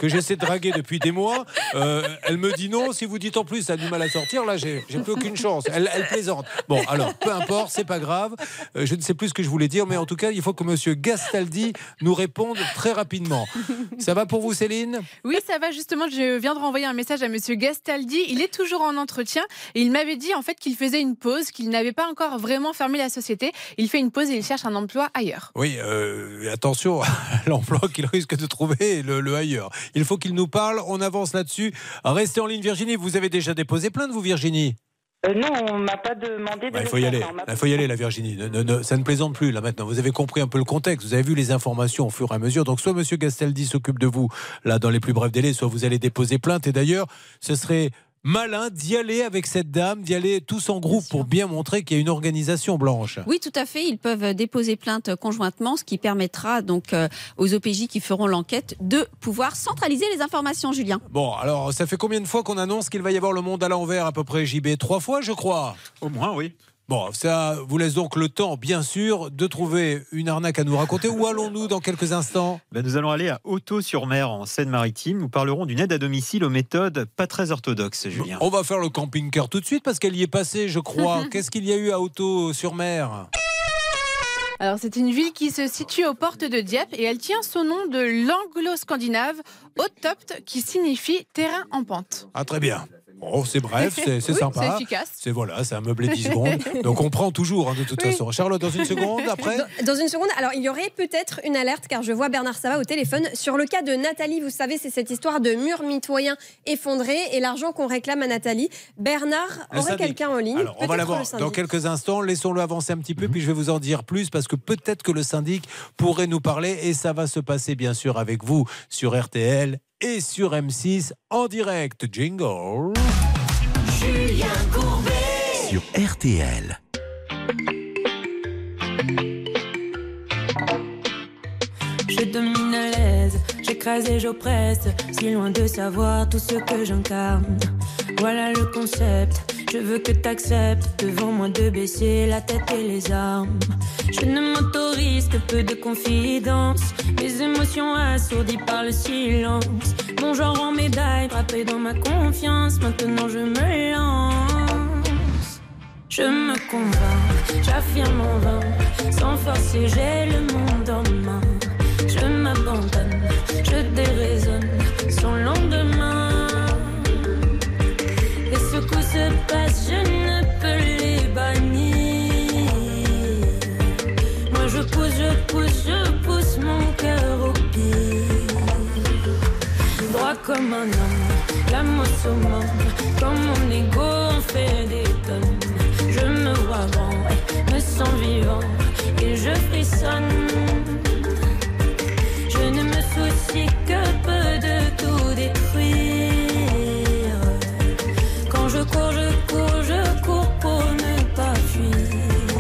que j'essaie de draguer depuis des mois. Euh, elle me dit non. Si vous dites en plus, ça a du mal à sortir. Là, j'ai, j'ai plus aucune chance. Elle, elle plaisante. Bon, alors, peu importe, c'est pas grave. Euh, je ne sais plus ce que je voulais dire, mais en tout cas, il faut que Monsieur Gastaldi nous réponde très rapidement. Ça va pour vous, Céline ? Oui, ça va. Justement, je viens de renvoyer un message à Monsieur Gastaldi. Il est toujours en entretien et il m'avait dit en fait qu'il faisait une pause, qu'il n'avait pas encore vraiment fermé la société. Il fait une pause et il cherche un emploi ailleurs. Oui, euh, attention à l'emploi qu'il risque de trouver, le, le ailleurs. Il faut qu'il nous parle. On avance là-dessus. Restez en ligne, Virginie. Vous avez déjà déposé plainte, vous, Virginie ? Euh, non, on m'a pas demandé de bah, il le faut y faire, aller. non, on m'a- Il faut y aller, la Virginie. Ne, ne, ne, ça ne plaisante plus là maintenant. Vous avez compris un peu le contexte. Vous avez vu les informations au fur et à mesure. Donc soit Monsieur Gastaldi s'occupe de vous là dans les plus brefs délais, soit vous allez déposer plainte. Et d'ailleurs, ce serait malin d'y aller avec cette dame, d'y aller tous en groupe pour bien montrer qu'il y a une organisation, Blanche. Oui, tout à fait. Ils peuvent déposer plainte conjointement, ce qui permettra donc euh, aux O P J qui feront l'enquête de pouvoir centraliser les informations, Julien. Bon, alors ça fait combien de fois qu'on annonce qu'il va y avoir le monde à l'envers à peu près, J B ? Trois fois, je crois. Au moins, oui. Bon, ça vous laisse donc le temps, bien sûr, de trouver une arnaque à nous raconter. Où allons-nous dans quelques instants ? Ben, nous allons aller à Hautot-sur-Mer, en Seine-Maritime. Nous parlerons d'une aide à domicile aux méthodes pas très orthodoxes, Julien. On va faire le camping-car tout de suite parce qu'elle y est passée, je crois. Qu'est-ce qu'il y a eu à Hautot-sur-Mer ? Alors, c'est une ville qui se situe aux portes de Dieppe et elle tient son nom de l'anglo-scandinave Hautopt, qui signifie terrain en pente. Ah, très bien. Bon, c'est bref, c'est, c'est Oui, sympa. c'est efficace. C'est voilà, c'est un meublé dix secondes. Donc on prend toujours, hein, de toute Oui. façon. Charlotte, dans une seconde, après Dans, dans une seconde, alors il y aurait peut-être une alerte, car je vois Bernard Sabat au téléphone, sur le cas de Nathalie. Vous savez, c'est cette histoire de mur mitoyen effondré et l'argent qu'on réclame à Nathalie. Bernard Le aurait syndic. quelqu'un en ligne. Alors, on va peut-être l'avoir le syndic. dans quelques instants. Laissons-le avancer un petit peu, puis je vais vous en dire plus, parce que peut-être que le syndic pourrait nous parler, et ça va se passer, bien sûr, avec vous, sur R T L et sur M six, en direct. Jingle. Julien Courbet Sur R T L. Je domine à l'aise, j'écrase et j'oppresse, si loin de savoir tout ce que j'incarne. Voilà le concept, je veux que t'acceptes devant moi de baisser la tête et les armes. Je ne m'autorise que peu de confidence, mes émotions assourdies par le silence. Mon genre en médaille, frappé dans ma confiance, maintenant je me lance. Je me convainc, j'affirme en vain, sans forcer j'ai le monde en main. Je m'abandonne, je déraisonne, sans lendemain. Et ce coup se passe, je ne peux les bannir. Moi je pousse, je pousse, je pousse mon cœur au pire. Droit comme un homme, la mot au monde, comme mon ego en fait des tonnes. Je me vois grand, me sens vivant, et je frissonne. Je ne me soucie que peu de tout détruire. Quand je cours, je cours, je cours pour ne pas fuir.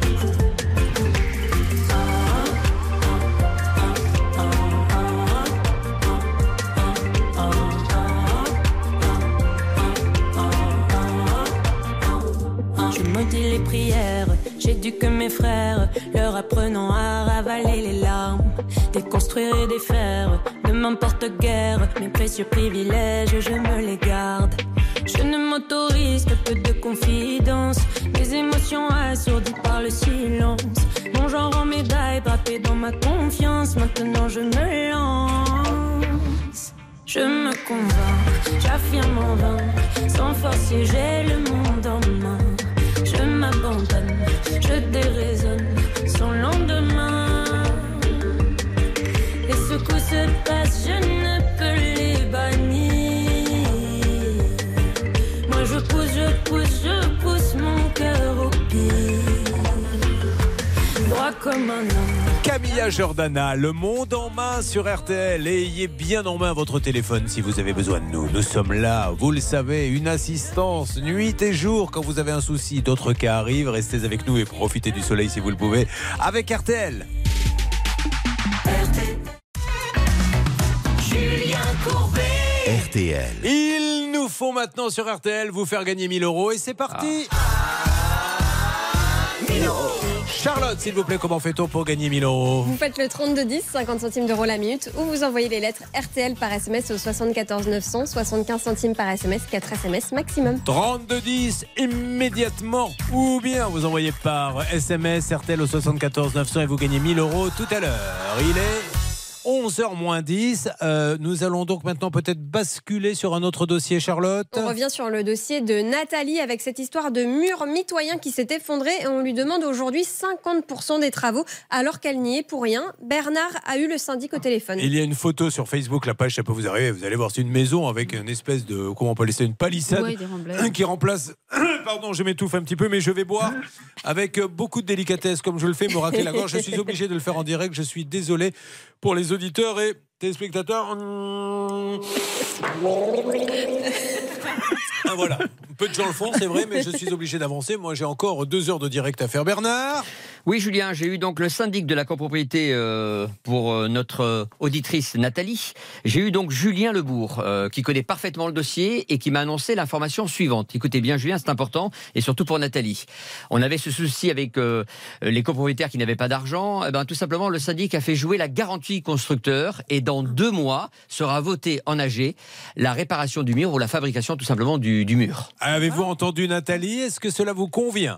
Je maudis les prières, j'éduque mes frères, leur apprenant à ravaler les larmes. Déconstruire et défaire, ne m'importe guère, mes précieux privilèges, je me les garde. Je ne m'autorise que peu de confidence, mes émotions assourdies par le silence. Mon genre en médaille, braqué dans ma confiance, maintenant je me lance. Je me convainc, j'affirme en vain, sans forcer j'ai le monde en main. Je m'abandonne, je déraisonne, sans lendemain. Et ce coup se passe, je ne peux les bannir. Moi je pousse, je pousse, je pousse mon cœur au pire. Droit comme un homme. Camilla Jordana, le monde en main sur R T L. Et ayez bien en main votre téléphone si vous avez besoin de nous. Nous sommes là, vous le savez, une assistance nuit et jour quand vous avez un souci. D'autres cas arrivent, restez avec nous et profitez du soleil si vous le pouvez avec R T L. Julien Courbet R T L. Il nous faut maintenant sur R T L vous faire gagner mille euros et c'est parti. mille mille euros. Charlotte, s'il vous plaît, comment fait-on pour gagner mille euros? Vous faites le trente-deux dix, cinquante centimes d'euros la minute, ou vous envoyez les lettres R T L par S M S au soixante-quatorze neuf cents, soixante-quinze centimes par S M S, quatre S M S maximum. trente-deux dix immédiatement, ou bien vous envoyez par S M S R T L au soixante-quatorze neuf cents et vous gagnez mille euros tout à l'heure. Il est onze heures moins dix. Euh, nous allons donc maintenant peut-être basculer sur un autre dossier, Charlotte. On revient sur le dossier de Nathalie avec cette histoire de mur mitoyen qui s'est effondré et on lui demande aujourd'hui cinquante pour cent des travaux alors qu'elle n'y est pour rien. Bernard a eu le syndic au téléphone. Il y a une photo sur Facebook, la page, ça peut vous arriver. Vous allez voir, c'est une maison avec une espèce de, comment on peut laisser, une palissade Ouais, des remblais. qui remplace, pardon, je m'étouffe un petit peu, mais je vais boire avec beaucoup de délicatesse comme je le fais, me racler la gorge. Je suis obligé de le faire en direct. Je suis désolé pour les auditeurs et téléspectateurs. Ah, voilà. Peu de gens le font, c'est vrai, mais je suis obligé d'avancer. Moi, j'ai encore deux heures de direct à faire. Bernard? Oui, Julien, j'ai eu donc le syndic de la copropriété euh, pour euh, notre auditrice Nathalie. J'ai eu donc Julien Lebourg, euh, qui connaît parfaitement le dossier et qui m'a annoncé l'information suivante. Écoutez bien, Julien, c'est important, et surtout pour Nathalie. On avait ce souci avec euh, les copropriétaires qui n'avaient pas d'argent. Eh ben, tout simplement, le syndic a fait jouer la garantie constructeur et dans deux mois sera votée en A G la réparation du mur ou la fabrication tout simplement du, du mur. Avez-vous entendu Nathalie? Est-ce que cela vous convient?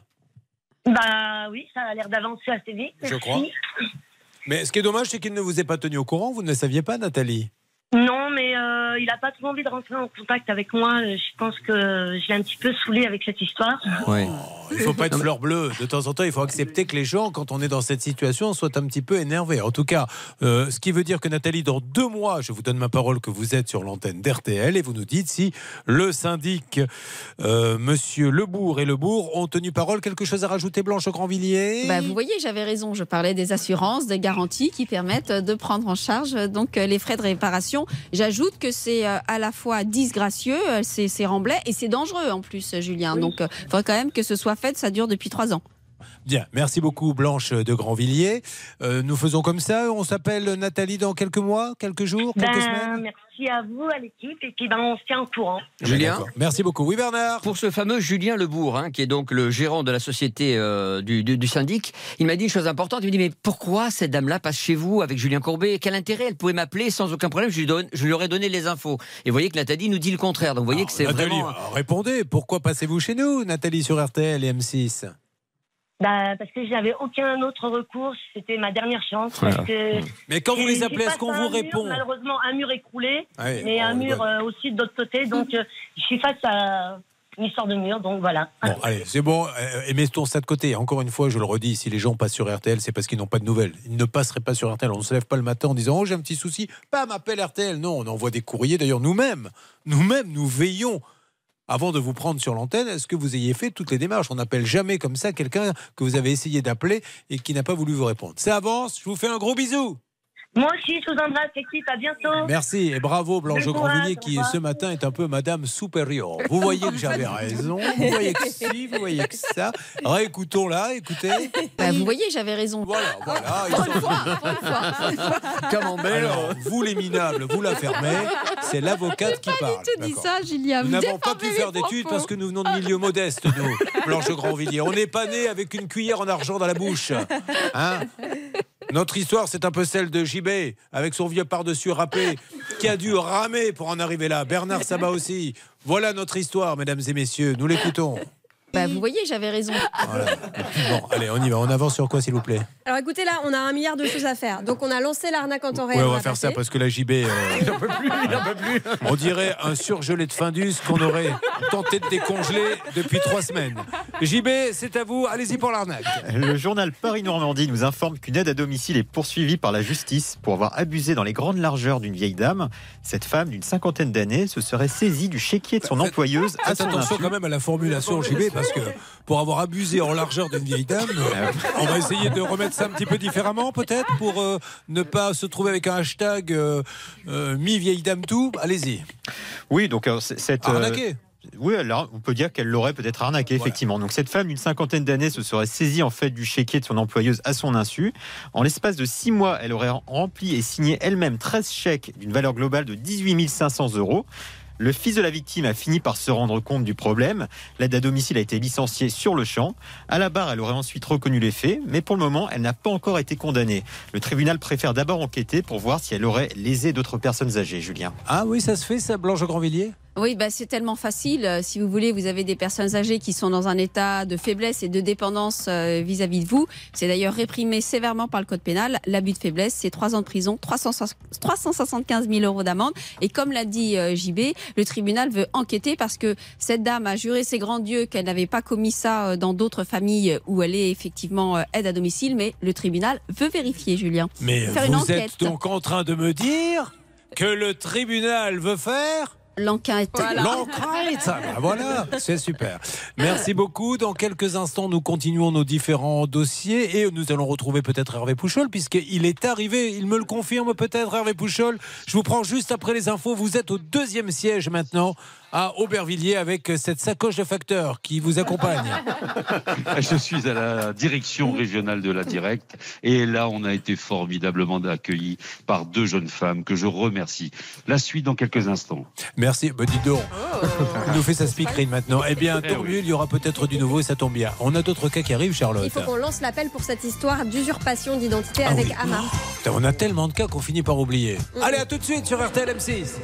Bah oui, ça a l'air d'avancer assez vite. Je merci. crois. Mais ce qui est dommage, c'est qu'il ne vous ait pas tenu au courant. Vous ne le saviez pas, Nathalie? Non, mais euh, il n'a pas trop envie de rentrer en contact avec moi. Je pense que je l'ai un petit peu saoulé avec cette histoire. Ouais. Il ne faut pas être fleur bleue. De temps en temps, il faut accepter que les gens, quand on est dans cette situation, soient un petit peu énervés. En tout cas, euh, ce qui veut dire que Nathalie, dans deux mois, je vous donne ma parole que vous êtes sur l'antenne d'R T L et vous nous dites si le syndic, euh, Monsieur Lebourg et Lebourg, ont tenu parole. Quelque chose à rajouter, Blanche Grandvilliers? Bah, vous voyez, j'avais raison. Je parlais des assurances, des garanties qui permettent de prendre en charge donc les frais de réparation. J'ajoute que c'est à la fois disgracieux, ces, ces remblais, et c'est dangereux en plus, Julien. Oui. Donc, il faudrait quand même que ce soit fait. Ça dure depuis trois ans. Bien, merci beaucoup Blanche de Grandvilliers. Euh, nous faisons comme ça, on s'appelle Nathalie dans quelques mois, quelques jours, quelques ben, semaines. Merci à vous, à l'équipe, et puis ben, on se tient au courant. Julien, merci beaucoup. Oui, Bernard. Pour ce fameux Julien Lebourg, hein, qui est donc le gérant de la société euh, du, du, du syndic, il m'a dit une chose importante. Il m'a dit, mais pourquoi cette dame-là passe chez vous avec Julien Courbet? Quel intérêt? Elle pouvait m'appeler sans aucun problème, je lui, donne, je lui aurais donné les infos. Et vous voyez que Nathalie nous dit le contraire. Donc vous voyez Alors, que c'est Nathalie, vraiment... répondez, pourquoi passez-vous chez nous, Nathalie, sur R T L et M six? Bah, parce que j'avais aucun autre recours, c'était ma dernière chance. Voilà. Parce que mais quand vous les appelez, est-ce qu'on vous mur, répond? Malheureusement, un mur écroulé, ah oui, mais bon, un mur euh, aussi de l'autre côté. Donc, euh, je suis face à une histoire de mur, donc voilà. Bon, allez, c'est bon. Euh, et mettons ça de côté. Encore une fois, je le redis, si les gens passent sur R T L, c'est parce qu'ils n'ont pas de nouvelles. Ils ne passeraient pas sur R T L. On ne se lève pas le matin en disant « Oh, j'ai un petit souci. » Bam, appelle R T L. Non, on envoie des courriers. D'ailleurs, nous-mêmes, nous-mêmes, nous veillons. Avant de vous prendre sur l'antenne, est-ce que vous ayez fait toutes les démarches? On n'appelle jamais comme ça quelqu'un que vous avez essayé d'appeler et qui n'a pas voulu vous répondre. Ça avance, je vous fais un gros bisou. Moi aussi, je vous embrasse, équipe, à bientôt. Merci et bravo Blanche Bon Grandvilliers courage, qui ce matin est un peu Madame Supérieure. Vous voyez que j'avais raison, vous voyez que si, vous voyez que ça. Réécoutons-la, écoutez. Bah, vous voyez, j'avais raison. Voilà, voilà. Ils sont... Camembert. Alors, vous les minables, vous la fermez. C'est l'avocate qui parle. Je dis ça, Julien. Nous n'avons pas pu faire d'études parce que nous venons de milieux modestes, nous, Blanche Grandvilliers. On n'est pas né avec une cuillère en argent dans la bouche. Hein? Notre histoire, c'est un peu celle de J B, avec son vieux par-dessus râpé, qui a dû ramer pour en arriver là. Bernard Sabat aussi. Voilà notre histoire, mesdames et messieurs. Nous l'écoutons. Bah, vous voyez, j'avais raison. Voilà. Bon, allez, on y va. On avance sur quoi, s'il vous plaît? Alors écoutez, là, on a un milliard de choses à faire. Donc on a lancé l'arnaque en temps réel. Ouais, on va faire ça parce que la J B, euh, il n'en peut plus, il n'en peut plus. On dirait un surgelé de Findus qu'on aurait tenté de décongeler depuis trois semaines. J B, c'est à vous. Allez-y pour l'arnaque. Le journal Paris-Normandie nous informe qu'une aide à domicile est poursuivie par la justice pour avoir abusé dans les grandes largeurs d'une vieille dame. Cette femme d'une cinquantaine d'années se serait saisie du chéquier de son Faites, employeuse à faites son attention insu. quand même à la formulation, J B, parce que pour avoir abusé en largeur d'une vieille dame, on va essayer de remettre ça un petit peu différemment, peut-être, pour euh, ne pas se trouver avec un hashtag euh, euh, mi-vieille dame tout. Allez-y. Oui, donc euh, cette... Arnaqué. Euh, Oui, alors on peut dire qu'elle l'aurait peut-être arnaqué, voilà. Effectivement. Donc cette femme d'une cinquantaine d'années se serait saisie en fait du chéquier de son employeuse à son insu. En l'espace de six mois, elle aurait rempli et signé elle-même treize chèques d'une valeur globale de dix-huit mille cinq cents euros. Le fils de la victime a fini par se rendre compte du problème. L'aide à domicile a été licenciée sur le champ. À la barre, elle aurait ensuite reconnu les faits, mais pour le moment, elle n'a pas encore été condamnée. Le tribunal préfère d'abord enquêter pour voir si elle aurait lésé d'autres personnes âgées, Julien. Ah oui, ça se fait, ça, Blanche Grandvilliers ? Oui, bah, c'est tellement facile. Euh, Si vous voulez, vous avez des personnes âgées qui sont dans un état de faiblesse et de dépendance euh, vis-à-vis de vous. C'est d'ailleurs réprimé sévèrement par le code pénal. L'abus de faiblesse, c'est trois ans de prison, trois cent soixante-quinze mille euros d'amende. Et comme l'a dit euh, J B, le tribunal veut enquêter parce que cette dame a juré ses grands dieux qu'elle n'avait pas commis ça euh, dans d'autres familles où elle est effectivement euh, aide à domicile. Mais le tribunal veut vérifier, Julien. Mais faire une vous enquête. êtes donc en train de me dire que le tribunal veut faire l'enquête. Voilà. L'enquête, ben voilà, c'est super. Merci beaucoup. Dans quelques instants, nous continuons nos différents dossiers et nous allons retrouver peut-être Hervé Pouchol puisqu'il est arrivé, il me le confirme peut-être, Hervé Pouchol. Je vous prends juste après les infos. Vous êtes au deuxième siège maintenant à Aubervilliers avec cette sacoche de facteurs qui vous accompagne. Je suis à la direction régionale de la Directe et là, on a été formidablement accueillis par deux jeunes femmes que je remercie. La suite dans quelques instants. Merci, bah dis donc. Il nous fait sa speakerine maintenant. Eh bien, tant mieux, il y aura peut-être du nouveau et ça tombe bien. On a d'autres cas qui arrivent, Charlotte. Il faut qu'on lance l'appel pour cette histoire d'usurpation d'identité Ah avec oui. Amar. Putain, on a tellement de cas qu'on finit par oublier. Mm. Allez, à tout de suite sur R T L M six.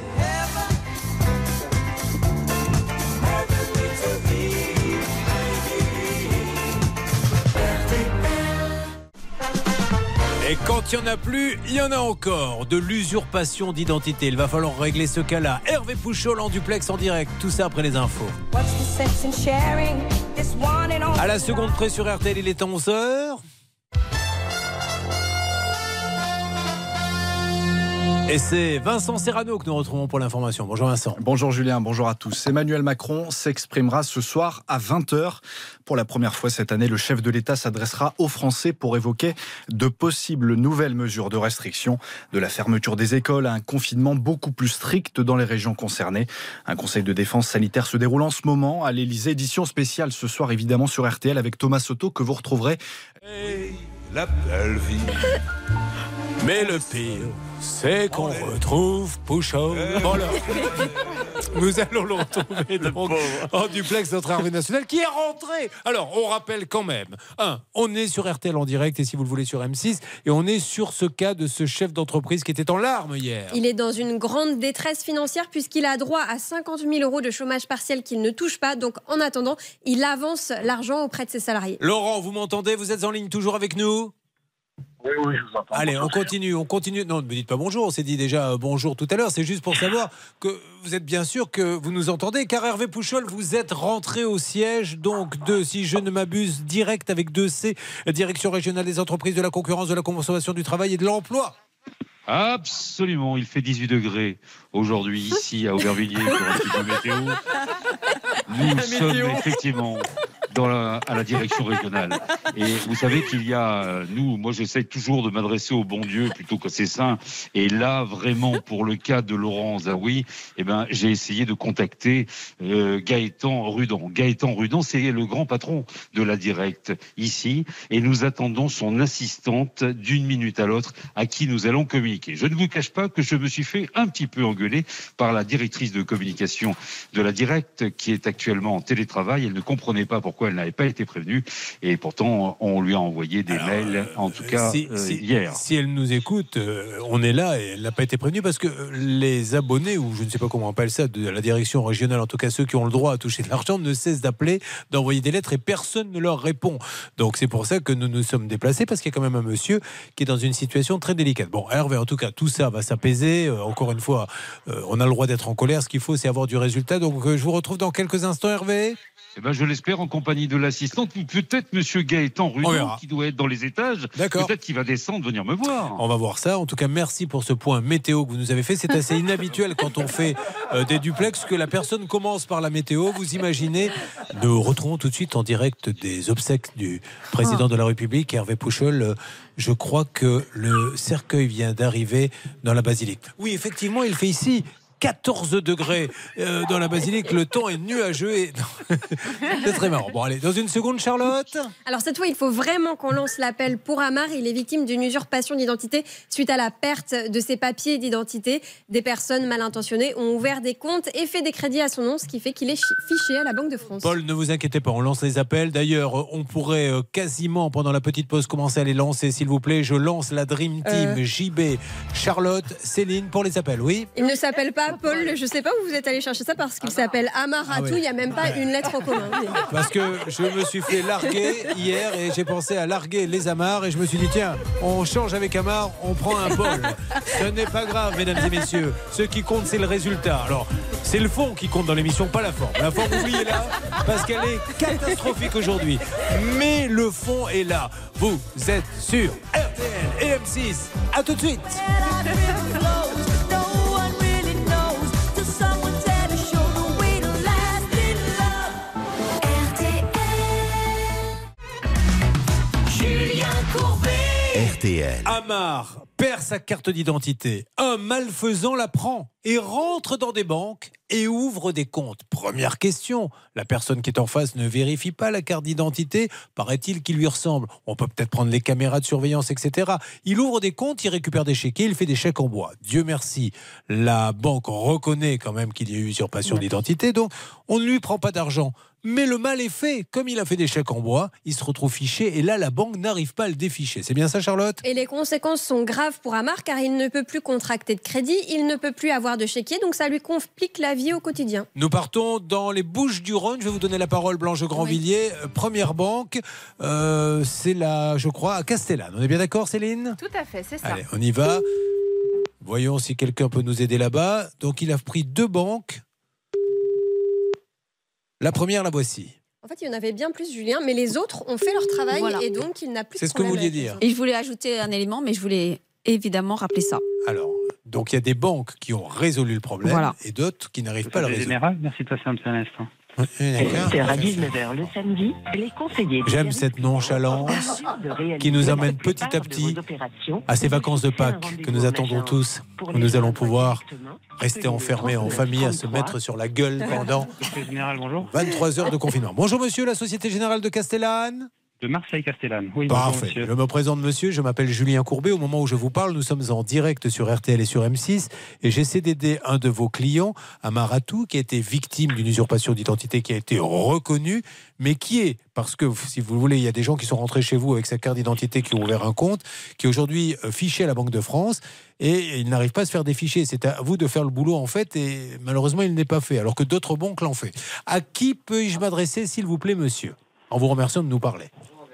Et quand il n'y en a plus, il y en a encore. De l'usurpation d'identité. Il va falloir régler ce cas-là. Hervé Pouchol en duplex en direct. Tout ça après les infos. À la seconde près sur R T L, il est onze heures. Et c'est Vincent Serrano que nous retrouvons pour l'information. Bonjour Vincent. Bonjour Julien, bonjour à tous. Emmanuel Macron s'exprimera ce soir à vingt heures. Pour la première fois cette année, le chef de l'État s'adressera aux Français pour évoquer de possibles nouvelles mesures de restriction, de la fermeture des écoles à un confinement beaucoup plus strict dans les régions concernées. Un conseil de défense sanitaire se déroule en ce moment à l'Élysée. Édition spéciale ce soir évidemment sur R T L avec Thomas Soto que vous retrouverez. Hey, la belle vie. Mais le pire, c'est qu'on retrouve Pouchol. Voilà. Nous allons le retrouver donc en duplex, notre armée nationale qui est rentrée. Alors, on rappelle quand même, un, on est sur R T L en direct et si vous le voulez sur M six, et on est sur ce cas de ce chef d'entreprise qui était en larmes hier. Il est dans une grande détresse financière puisqu'il a droit à cinquante mille euros de chômage partiel qu'il ne touche pas. Donc, en attendant, il avance l'argent auprès de ses salariés. Laurent, vous m'entendez? Vous êtes en ligne toujours avec nous? Oui, oui, je vous entends. Allez, on continue, on continue. Non, ne me dites pas bonjour, on s'est dit déjà bonjour tout à l'heure. C'est juste pour savoir que vous êtes bien sûr que vous nous entendez. Car Hervé Pouchol, vous êtes rentré au siège donc de, si je ne m'abuse, direct avec deux C, Direction régionale des entreprises, de la concurrence, de la consommation du travail et de l'emploi. Absolument, il fait dix-huit degrés aujourd'hui ici à Aubervilliers pour un petit peu météo. Nous La sommes météo. effectivement dans la, à la direction régionale. Et vous savez qu'il y a, euh, nous, moi j'essaie toujours de m'adresser au bon Dieu plutôt qu'à ses saints. Et là, vraiment, pour le cas de Laurent Zawi, eh ben, j'ai essayé de contacter euh, Gaëtan Rudan. Gaëtan Rudan, c'est le grand patron de la Directe ici. Et nous attendons son assistante d'une minute à l'autre à qui nous allons communiquer. Je ne vous cache pas que je me suis fait un petit peu engueuler par la directrice de communication de la Directe qui est actuellement en télétravail. Elle ne comprenait pas pourquoi elle n'avait pas été prévenue et pourtant on lui a envoyé des Alors, mails, en tout cas si, euh, si- hier. Si elle nous écoute, euh, on est là et elle n'a pas été prévenue parce que euh, les abonnés, ou je ne sais pas comment on appelle ça, de la direction régionale, en tout cas ceux qui ont le droit à toucher de l'argent, ne cessent d'appeler, d'envoyer des lettres et personne ne leur répond. Donc c'est pour ça que nous nous sommes déplacés parce qu'il y a quand même un monsieur qui est dans une situation très délicate. Bon, Hervé, en tout cas, tout ça va s'apaiser. Euh, encore une fois, euh, on a le droit d'être en colère. Ce qu'il faut, c'est avoir du résultat. Donc euh, je vous retrouve dans quelques instants, Hervé. Eh ben, je l'espère en compagnie de l'assistante ou peut-être monsieur Gaëtan On Rudan verra. qui doit être dans les étages. D'accord. Peut-être qu'il va descendre, venir me voir. On va voir ça. En tout cas, merci pour ce point météo que vous nous avez fait. C'est assez inhabituel quand on fait euh, des duplex que la personne commence par la météo. Vous imaginez. Nous retrouvons tout de suite en direct des obsèques du président de la République, Hervé Pouchol. Euh, Je crois que le cercueil vient d'arriver dans la basilique. Oui, effectivement, il fait ici quatorze degrés euh, dans la basilique. Le temps est nuageux et C'est très marrant. Bon, allez, dans une seconde, Charlotte. Alors cette fois, il faut vraiment qu'on lance l'appel pour Amar. Il est victime d'une usurpation d'identité suite à la perte de ses papiers d'identité. Des personnes mal intentionnées ont ouvert des comptes et fait des crédits à son nom, ce qui fait qu'il est fiché à la Banque de France. Paul, ne vous inquiétez pas, on lance les appels. D'ailleurs, on pourrait quasiment, pendant la petite pause, commencer à les lancer, s'il vous plaît. Je lance la Dream Team, euh... J B, Charlotte, Céline, pour les appels, oui. Il ne s'appelle pas Paul, je ne sais pas où vous êtes allé chercher ça, parce qu'il s'appelle Amar Atou, ah ouais. Il n'y a même pas une lettre en commun. Parce que je me suis fait larguer hier et j'ai pensé à larguer les Amars et je me suis dit, tiens, on change avec Amar, on prend un Paul. Ce n'est pas grave, mesdames et messieurs. Ce qui compte, c'est le résultat. Alors, c'est le fond qui compte dans l'émission, pas la forme. La forme, oubliez-la, parce qu'elle est catastrophique aujourd'hui. Mais le fond est là. Vous êtes sur R T L et M six. À tout de suite. R T L. Amar perd sa carte d'identité. Un malfaisant la prend et rentre dans des banques et ouvre des comptes. Première question, la personne qui est en face ne vérifie pas la carte d'identité, paraît-il qu'il lui ressemble. On peut peut-être prendre les caméras de surveillance, et cetera. Il ouvre des comptes, il récupère des chéquiers, il fait des chèques en bois. Dieu merci, la banque reconnaît quand même qu'il y a eu usurpation d'identité, donc on ne lui prend pas d'argent. Mais le mal est fait. Comme il a fait des chèques en bois, il se retrouve fiché et là, la banque n'arrive pas à le déficher. C'est bien ça, Charlotte ? Et les conséquences sont graves pour Amar car il ne peut plus contracter de crédit, il ne peut plus avoir de chéquier, donc ça lui complique la vie au quotidien. Nous partons dans les Bouches-du-Rhône. Je vais vous donner la parole, Blanche Grandvilliers. Oui. Première banque, euh, c'est là, je crois, à Castellane. On est bien d'accord, Céline ? Tout à fait, c'est ça. Allez, on y va. Voyons si quelqu'un peut nous aider là-bas. Donc, il a pris deux banques. La première, la voici. En fait, il y en avait bien plus, Julien, mais les autres ont fait leur travail voilà. Et donc il n'a plus de C'est ce que vous vouliez dire. Et je voulais ajouter un élément, mais je voulais évidemment rappeler ça. Alors, donc il y a des banques qui ont résolu le problème voilà. Et d'autres qui n'arrivent pas à le résoudre. Général, merci de passer un petit instant. À dix-neuf heures le samedi, les conseillers. J'aime cette nonchalance qui nous amène petit à petit à ces vacances de Pâques que nous attendons tous, où nous allons pouvoir rester enfermés en famille à se mettre sur la gueule pendant vingt-trois heures de confinement. Bonjour monsieur, la Société Générale de Castellane. De Marseille-Castellane. Oui, parfait. Bonjour, je me présente monsieur, je m'appelle Julien Courbet. Au moment où je vous parle, nous sommes en direct sur R T L et sur M six et j'essaie d'aider un de vos clients, Amar Atou, qui a été victime d'une usurpation d'identité qui a été reconnue, mais qui est, parce que si vous voulez, il y a des gens qui sont rentrés chez vous avec sa carte d'identité, qui ont ouvert un compte, qui est aujourd'hui fiché à la Banque de France et il n'arrive pas à se faire déficher. C'est à vous de faire le boulot en fait et malheureusement il n'est pas fait, alors que d'autres banques l'ont fait. À qui peux-je m'adresser s'il vous plaît monsieur ? En vous remerciant de nous parler.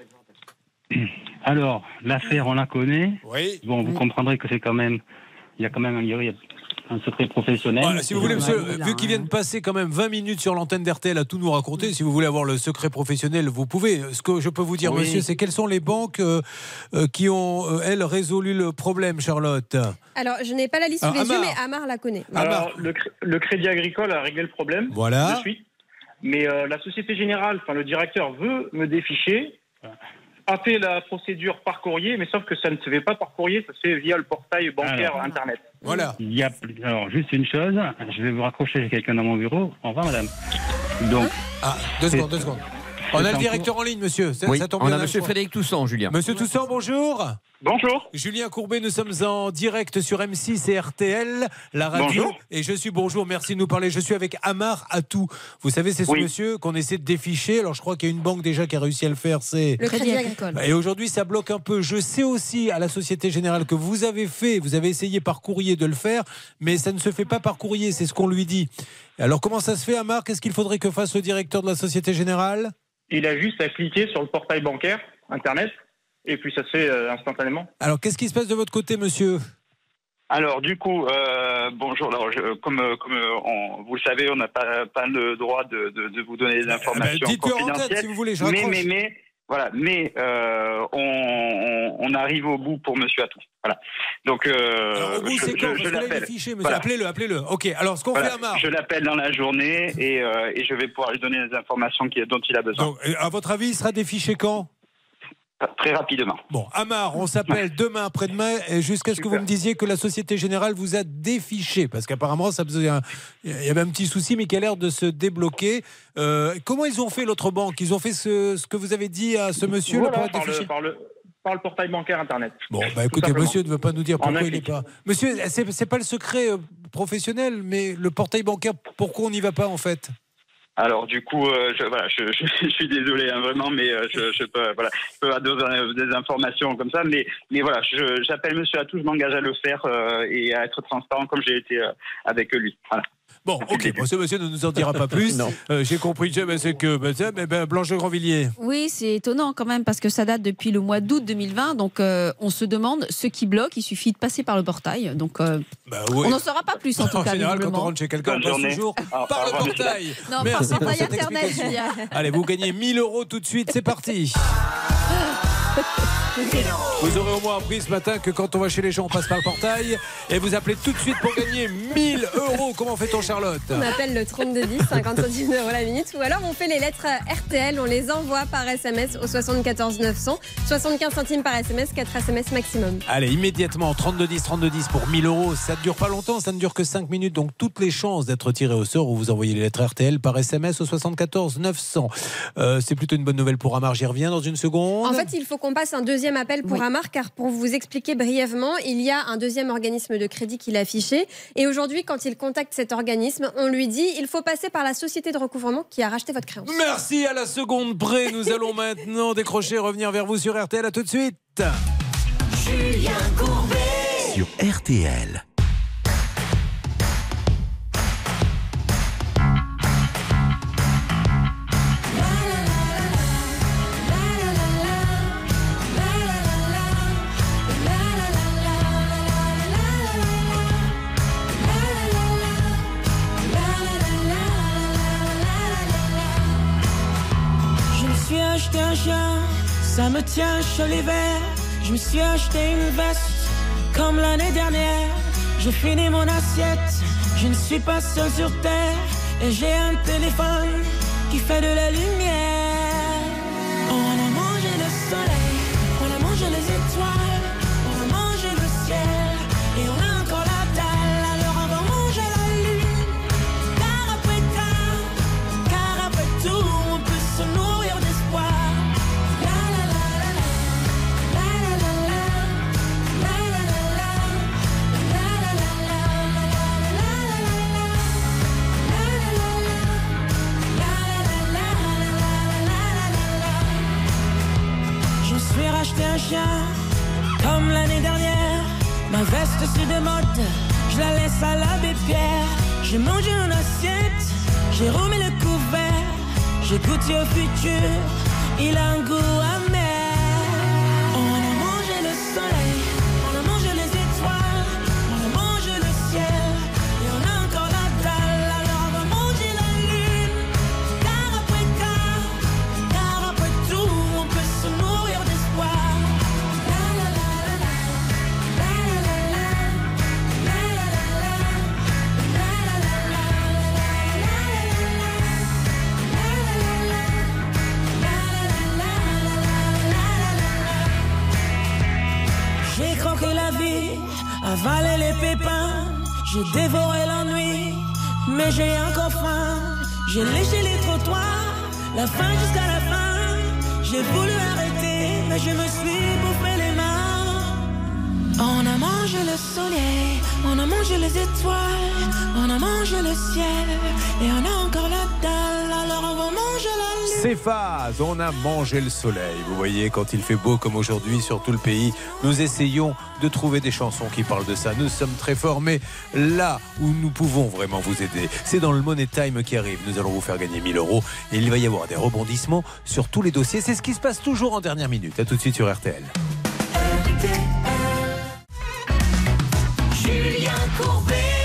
Alors, l'affaire, on la connaît. Oui. Bon, vous comprendrez que c'est quand même... Il y a quand même il y a un secret professionnel. Voilà, si vous voulez, monsieur, vu qu'il vient de passer quand même vingt minutes sur l'antenne d'R T L à tout nous raconter, si vous voulez avoir le secret professionnel, vous pouvez. Ce que je peux vous dire, oui. monsieur, c'est quelles sont les banques euh, euh, qui ont, euh, elles, résolu le problème, Charlotte ? Alors, je n'ai pas la liste sous les yeux, mais Amar la connaît. Alors, le, le Crédit Agricole a réglé le problème. Voilà. De suite. Mais euh, la Société Générale, enfin le directeur veut me déficher, a fait la procédure par courrier, mais sauf que ça ne se fait pas par courrier, ça se fait via le portail bancaire alors, Internet. Voilà. Il y a, alors, juste une chose, je vais vous raccrocher avec quelqu'un dans mon bureau. Au revoir, madame. Donc, ah, deux secondes, deux secondes. On a le directeur en ligne, monsieur. Ça, oui, ça tombe on bien a monsieur Frédéric Toussaint, Julien. Monsieur Toussaint, bonjour. Bonjour. Julien Courbet, nous sommes en direct sur M six et R T L, la radio. Bonjour. Et je suis, bonjour, merci de nous parler. Je suis avec Amar Atou. Vous savez, c'est ce oui. monsieur qu'on essaie de déficher. Alors, je crois qu'il y a une banque déjà qui a réussi à le faire, c'est... Le Crédit Agricole. Et aujourd'hui, ça bloque un peu. Je sais aussi à la Société Générale que vous avez fait, vous avez essayé par courrier de le faire, mais ça ne se fait pas par courrier, c'est ce qu'on lui dit. Alors, comment ça se fait, Amar ? Qu'est-ce qu'il faudrait que fasse le directeur de la Société Générale ? Il a juste à cliquer sur le portail bancaire Internet et puis ça se fait euh, instantanément. Alors, qu'est-ce qui se passe de votre côté, monsieur ? Alors, du coup, euh, bonjour. Alors, je, comme, comme on, vous le savez, on n'a pas, pas le droit de, de, de vous donner des informations bah, dites-le confidentielles. en tête, si vous voulez, je mais, raccroche. mais, mais, voilà. Mais euh, on, on, on arrive au bout pour Monsieur Atou. Voilà. Donc, euh, alors, au bout, je, c'est quand ? je, Parce je que là, il est l'appelle. fiché, monsieur. Voilà. Appelez-le, appelez-le. Ok, alors, ce qu'on voilà. fait, Amar... Je l'appelle dans la journée et, euh, et je vais pouvoir lui donner les informations qui, dont il a besoin. Donc, à votre avis, il sera défiché quand ? très rapidement. Bon, Amar, on s'appelle demain, après-demain, et jusqu'à ce que vous me disiez que la Société Générale vous a défiché, parce qu'apparemment, ça faisait un... il y avait un petit souci, mais qui a l'air de se débloquer. Euh, comment ils ont fait l'autre banque? Ils ont fait ce, ce que vous avez dit à ce monsieur Voilà, là, pour être par, défiché le, par, le, par le portail bancaire Internet. Bon, Tout bah écoutez, simplement. monsieur ne veut pas nous dire En pourquoi un il n'est clic. pas... Monsieur, c'est, c'est pas le secret euh, professionnel, mais le portail bancaire, pourquoi on n'y va pas en fait? Alors du coup, euh, je, voilà, je, je, je suis désolé hein, vraiment, mais euh, je, je peux, voilà, je peux avoir des, des informations comme ça, mais, mais voilà, je, j'appelle Monsieur Atout, je m'engage à le faire euh, et à être transparent comme j'ai été euh, avec lui. Voilà. Bon, ok, bon, ce monsieur ne nous en dira pas plus. Euh, j'ai compris, c'est que ben, c'est, ben, Blanche de Grandvilliers. Oui, c'est étonnant quand même parce que ça date depuis le mois d'août deux mille vingt. Donc euh, on se demande ce qui bloque. Il suffit de passer par le portail. Donc euh, bah, oui. on n'en saura pas plus en tout en cas. général, quand on visiblement. rentre chez quelqu'un, on Bonne passe journée. toujours Au par le revoir, portail. Non, Merci par pour portail cette Internet. explication. Allez, vous gagnez mille euros tout de suite. C'est parti. Vous aurez au moins appris ce matin que quand on va chez les gens, on passe par le portail. Et vous appelez tout de suite pour gagner mille euros. Comment fait-on, Charlotte? On appelle le trente-deux dix, cinquante centimes d'euros la minute. Ou alors on fait les lettres R T L, on les envoie par S M S au soixante-quatorze neuf cents. soixante-quinze centimes par S M S, quatre S M S maximum. Allez, immédiatement, trente-deux dix, trente-deux dix pour mille euros. Ça ne dure pas longtemps, ça ne dure que cinq minutes. Donc toutes les chances d'être tiré au sort où vous envoyez les lettres R T L par S M S au soixante-quatorze neuf cents. Euh, c'est plutôt une bonne nouvelle pour Amar. J'y reviens dans une seconde. En fait, il faut qu'on passe un deuxième appel pour Oui. Amar, car pour vous expliquer brièvement, il y a un deuxième organisme de crédit qu'il a affiché. Et aujourd'hui, quand il contacte cet organisme, on lui dit il faut passer par la société de recouvrement qui a racheté votre créance. Merci à la seconde près. Nous allons maintenant décrocher, revenir vers vous sur R T L. À tout de suite. Julien Courbet. Sur R T L. Je me suis acheté un chien, ça me tient chaud l'hiver. Je me suis acheté une veste, comme l'année dernière. J'ai fini mon assiette, je ne suis pas seul sur terre. Et j'ai un téléphone qui fait de la lumière. On a mangé le soleil, on a mangé les étoiles, on a mangé le ciel. Et on a encore la dalle, alors on va manger la lune. Car après car, car après tout, on peut se nourrir d'espoir. La la la la la, la la la la, la la la la, la la la la, la la la la. Je me suis racheté un chien, comme l'année dernière. Ma veste c'est de mode, je la laisse à l'abbé Pierre. J'ai mangé une assiette, j'ai remis le couvert. J'ai goûté au futur, il a un goût amer. On a mangé le soleil, on a mangé les étoiles, on a mangé le ciel. Et on a encore la dalle, alors on va manger la lune. Car après car, car après tout, on peut se nourrir d'espoir. La la la la la, la la la la, la la la la, la la la la, la J'ai croqué la vie, avalé les pépins, j'ai dévoré l'ennui, mais j'ai encore faim. J'ai léché les trottoirs, la fin jusqu'à la fin. J'ai voulu arrêter, mais je me suis bouffé les mains. On a mangé le soleil, on a mangé les étoiles, on a mangé le ciel, et on a encore la dalle, alors on va manger la lune. C'est phase, on a mangé le soleil. Vous voyez, quand il fait beau comme aujourd'hui sur tout le pays, nous essayons de trouver des chansons qui parlent de ça. Nous sommes très forts, mais là où nous pouvons vraiment vous aider, c'est dans le Money Time qui arrive. Nous allons vous faire gagner mille euros et il va y avoir des rebondissements sur tous les dossiers. C'est ce qui se passe toujours en dernière minute. A tout de suite sur R T L. Julien Courbet. R T L.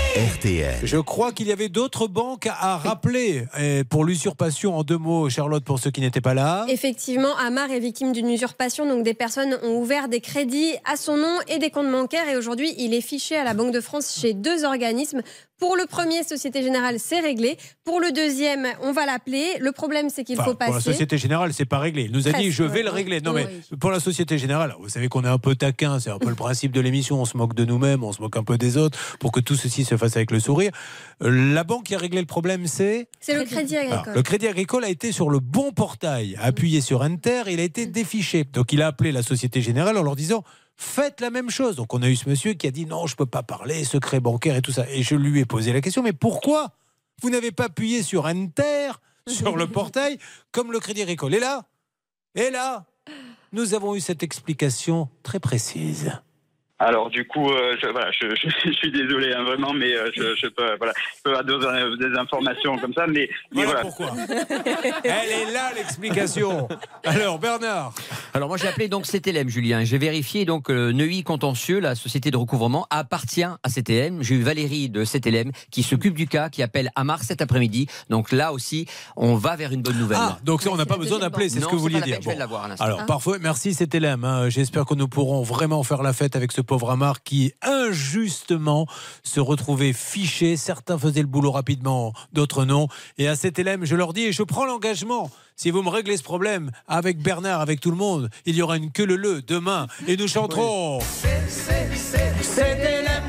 T L. Je crois qu'il y avait d'autres banques à rappeler. Et pour l'usurpation, en deux mots, Charlotte, pour ceux qui n'étaient pas là. Effectivement, Amar est victime d'une usurpation. Donc des personnes ont ouvert des crédits à son nom et des comptes bancaires. Et aujourd'hui, il est fiché à la Banque de France chez deux organismes. Pour le premier, Société Générale, c'est réglé. Pour le deuxième, on va l'appeler. Le problème, c'est qu'il Enfin, faut passer. Pour la Société Générale, c'est pas réglé. Il nous a Presque, dit, je vais oui, le régler. Non, oui, mais pour la Société Générale, vous savez qu'on est un peu taquin. C'est un peu le principe de l'émission. On se moque de nous-mêmes, on se moque un peu des autres pour que tout ceci se fasse avec le sourire. La banque qui a réglé le problème, c'est C'est le Crédit Agricole. Alors, le Crédit Agricole a été sur le bon portail, appuyé sur Enter, il a été défiché. Donc il a appelé la Société Générale en leur disant faites la même chose. Donc on a eu ce monsieur qui a dit non, je ne peux pas parler, secret bancaire et tout ça. Et je lui ai posé la question, mais pourquoi vous n'avez pas appuyé sur Enter, sur le portail, comme le Crédit Agricole? Et là, et là, nous avons eu cette explication très précise. Alors du coup, euh, je, voilà, je, je, je suis désolé hein, vraiment, mais euh, je, je peux, voilà, je peux avoir des, des informations comme ça, mais, mais voilà, voilà. Pourquoi. Elle est là l'explication. Alors Bernard. Alors moi j'ai appelé donc C T L M, Julien. J'ai vérifié donc le Neuilly Contentieux, la société de recouvrement appartient à C T L M. J'ai eu Valérie de C T L M qui s'occupe du cas, qui appelle Amar cet après-midi. Donc là aussi, on va vers une bonne nouvelle. Ah, donc ça, on n'a pas besoin d'appeler, c'est ce que vous vouliez dire. Je vais l'avoir à l'instant. Alors Ah. parfois, merci C T L M. Hein. J'espère que nous pourrons vraiment faire la fête avec ce pauvre Amar qui injustement se retrouvait fiché. Certains faisaient le boulot rapidement, d'autres non. Et à C T L M, je leur dis, et je prends l'engagement, si vous me réglez ce problème avec Bernard, avec tout le monde, il y aura une queue leu demain et nous chanterons. C'est C T L M.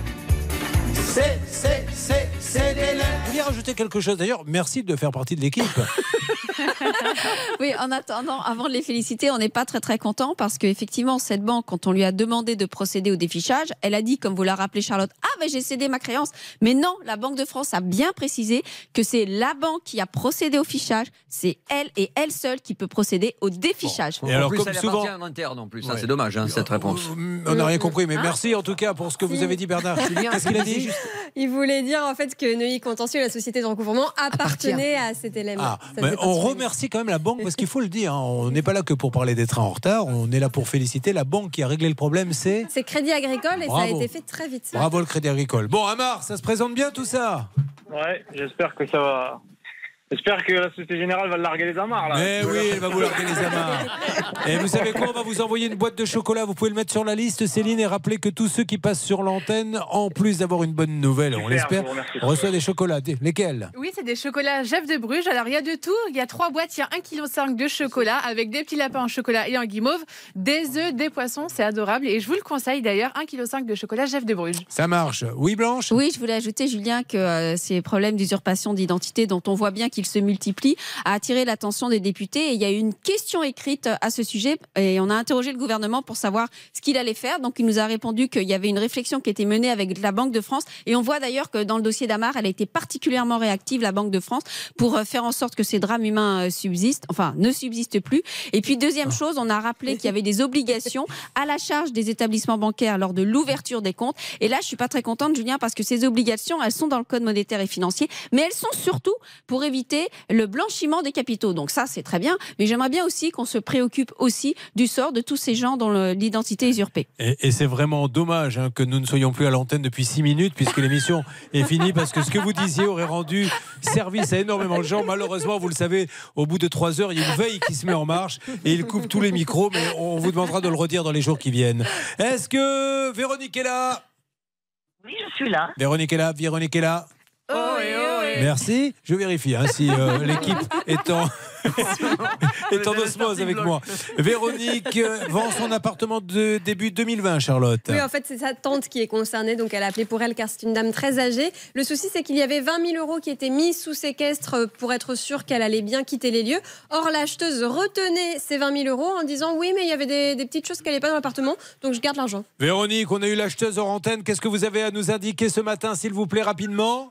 C'est c'est c'est C T L M. Vous voulez rajouter quelque chose d'ailleurs? Merci de faire partie de l'équipe. Oui, en attendant, avant de les féliciter, on n'est pas très très content parce qu'effectivement, cette banque, quand on lui a demandé de procéder au défichage, elle a dit, comme vous l'a rappelé Charlotte, ah ben j'ai cédé ma créance. Mais non, la Banque de France a bien précisé que c'est la banque qui a procédé au fichage, c'est elle et elle seule qui peut procéder au défichage. Bon. Et alors, en plus, comme elle souvent, appartient en interne en plus. Ouais. C'est dommage hein, cette réponse. On n'a rien compris, mais merci en tout cas pour ce que vous avez dit, Bernard. Qu'est-ce qu'il a dit? Il voulait dire en fait que Neuilly Contentieux, la société de recouvrement, appartenait à C T L M. Ah, mais on remercie quand même la banque parce qu'il faut le dire. Hein, on n'est pas là que pour parler des trains en retard. On est là pour féliciter la banque qui a réglé le problème. C'est C'est Crédit Agricole et Bravo. ça a été fait très vite. Bravo le Crédit Agricole. Bon, Amar, ça se présente bien tout ça? Ouais, j'espère que ça va. J'espère que la Société Générale va larguer les amarres là. Eh oui, elle va vous larguer les amarres. Et vous savez quoi? On va vous envoyer une boîte de chocolat. Vous pouvez le mettre sur la liste, Céline, et rappeler que tous ceux qui passent sur l'antenne, en plus d'avoir une bonne nouvelle, on l'espère, reçoivent des chocolats. Lesquels? Oui, c'est des chocolats Jeff de Bruges. Alors, il y a de tout. Il y a trois boîtes. Il y a un virgule cinq kilos de chocolat avec des petits lapins en chocolat et en guimauve, des œufs, des poissons. C'est adorable. Et je vous le conseille d'ailleurs, un virgule cinq kilos de chocolat Jeff de Bruges. Ça marche. Oui, Blanche? Oui, je voulais ajouter, Julien, que euh, ces problèmes d'usurpation d'identité dont on voit bien qu'ils se multiplient a attiré l'attention des députés. Et il y a eu une question écrite à ce sujet et on a interrogé le gouvernement pour savoir ce qu'il allait faire. Donc, il nous a répondu qu'il y avait une réflexion qui était menée avec la Banque de France. Et on voit d'ailleurs que dans le dossier d'Amar, elle a été particulièrement réactive, la Banque de France, pour faire en sorte que ces drames humains subsistent, enfin, ne subsistent plus. Et puis, deuxième chose, on a rappelé qu'il y avait des obligations à la charge des établissements bancaires lors de l'ouverture des comptes. Et là, je suis pas très contente, Julien, parce que ces obligations, elles sont dans le Code monétaire et financier, mais elles sont surtout pour éviter le blanchiment des capitaux. Donc ça, c'est très bien, mais j'aimerais bien aussi qu'on se préoccupe aussi du sort de tous ces gens dont le, l'identité est usurpée. Et, et c'est vraiment dommage hein, que nous ne soyons plus à l'antenne depuis six minutes puisque l'émission est finie, parce que ce que vous disiez aurait rendu service à énormément de gens. Malheureusement, vous le savez, au bout de trois heures, il y a une veille qui se met en marche et il coupe tous les micros, mais on vous demandera de le redire dans les jours qui viennent. Est-ce que Véronique est là? Oui, je suis là. Véronique est là, Véronique est là. Oh, et oh, et. Merci, je vérifie hein, si euh, l'équipe est en, est en osmose avec moi. Véronique euh, vend son appartement de début deux mille vingt, Charlotte. Oui, en fait, c'est sa tante qui est concernée, donc elle a appelé pour elle car c'est une dame très âgée. Le souci, c'est qu'il y avait vingt mille euros qui étaient mis sous séquestre pour être sûr qu'elle allait bien quitter les lieux. Or, l'acheteuse retenait ces vingt mille euros en disant oui, mais il y avait des, des petites choses qui n'allaient pas dans l'appartement, donc je garde l'argent. Véronique, on a eu l'acheteuse hors antenne. Qu'est-ce que vous avez à nous indiquer ce matin, s'il vous plaît, rapidement?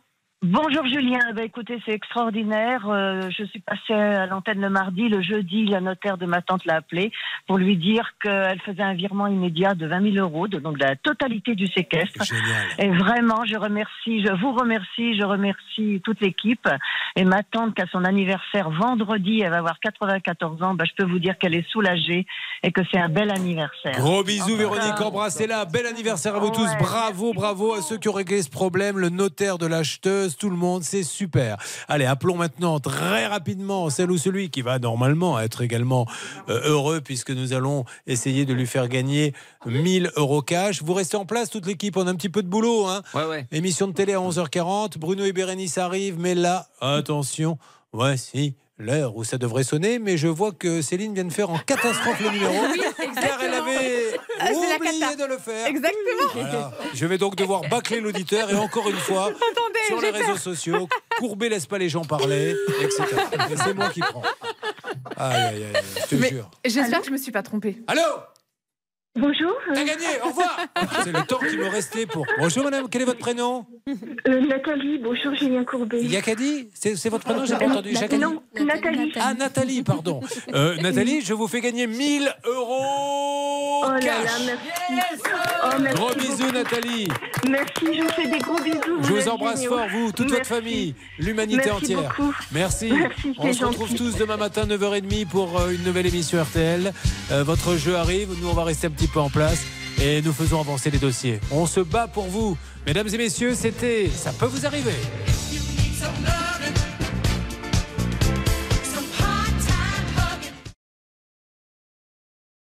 Bonjour Julien, bah, écoutez, c'est extraordinaire. Euh, je suis passée à l'antenne le mardi, le jeudi, la notaire de ma tante l'a appelée pour lui dire qu'elle faisait un virement immédiat de vingt mille euros, de, donc de la totalité du séquestre. Génial. Et vraiment, je remercie, je vous remercie, je remercie toute l'équipe. Et ma tante, qui a son anniversaire vendredi, elle va avoir quatre-vingt-quatorze ans, bah, je peux vous dire qu'elle est soulagée et que c'est un bel anniversaire. Gros bisous, En Véronique, tout cas, embrassez-la. Bel anniversaire à vous tous. Ouais. Bravo, bravo à ceux qui ont réglé ce problème. Le notaire de l'acheteuse, tout le monde, c'est super. Allez, appelons maintenant très rapidement celle ou celui qui va normalement être également euh, heureux, puisque nous allons essayer de lui faire gagner mille euros cash. Vous restez en place, toute l'équipe. On a un petit peu de boulot. Hein. Ouais, ouais. Émission de télé à onze heures quarante. Bruno et Bérénice arrivent. Mais là, attention, voici l'heure où ça devrait sonner, mais je vois que Céline vient de faire en catastrophe le numéro, Oui, car elle avait Ah, c'est la oublié cata. de le faire. Exactement. Voilà. Je vais donc devoir bâcler l'auditeur et encore une fois, Attendez, sur les j'ai réseaux peur. sociaux, Courbet laisse pas les gens parler, et cetera. Et c'est moi qui prends. Aïe, aïe, aïe, je te Mais jure. j'espère que je me suis pas trompée. Allô? Bonjour. T'as gagné, au revoir. C'est le temps qui me restait pour... Bonjour madame, quel est votre prénom? Euh, Nathalie, bonjour Julien Courbet. Yakadi? C'est c'est votre prénom? J'ai pas Euh, entendu. Na- Yakadi? Non, Nathalie. Ah, Nathalie, pardon. Euh, Nathalie, je vous fais gagner mille euros Oh là cash. là, merci. Oh, merci Gros bisous, beaucoup. Nathalie. Nathalie. Merci, je vous fais des gros bisous. Je vous êtes embrasse géniaux. fort, vous, toute votre Merci. famille, l'humanité Merci entière. beaucoup. Merci. Merci, On c'est se retrouve gentil. tous demain matin, neuf heures trente, pour euh, une nouvelle émission R T L. Euh, votre jeu arrive, nous on va rester un petit peu en place et nous faisons avancer les dossiers. On se bat pour vous. Mesdames et messieurs, c'était Ça peut vous arriver.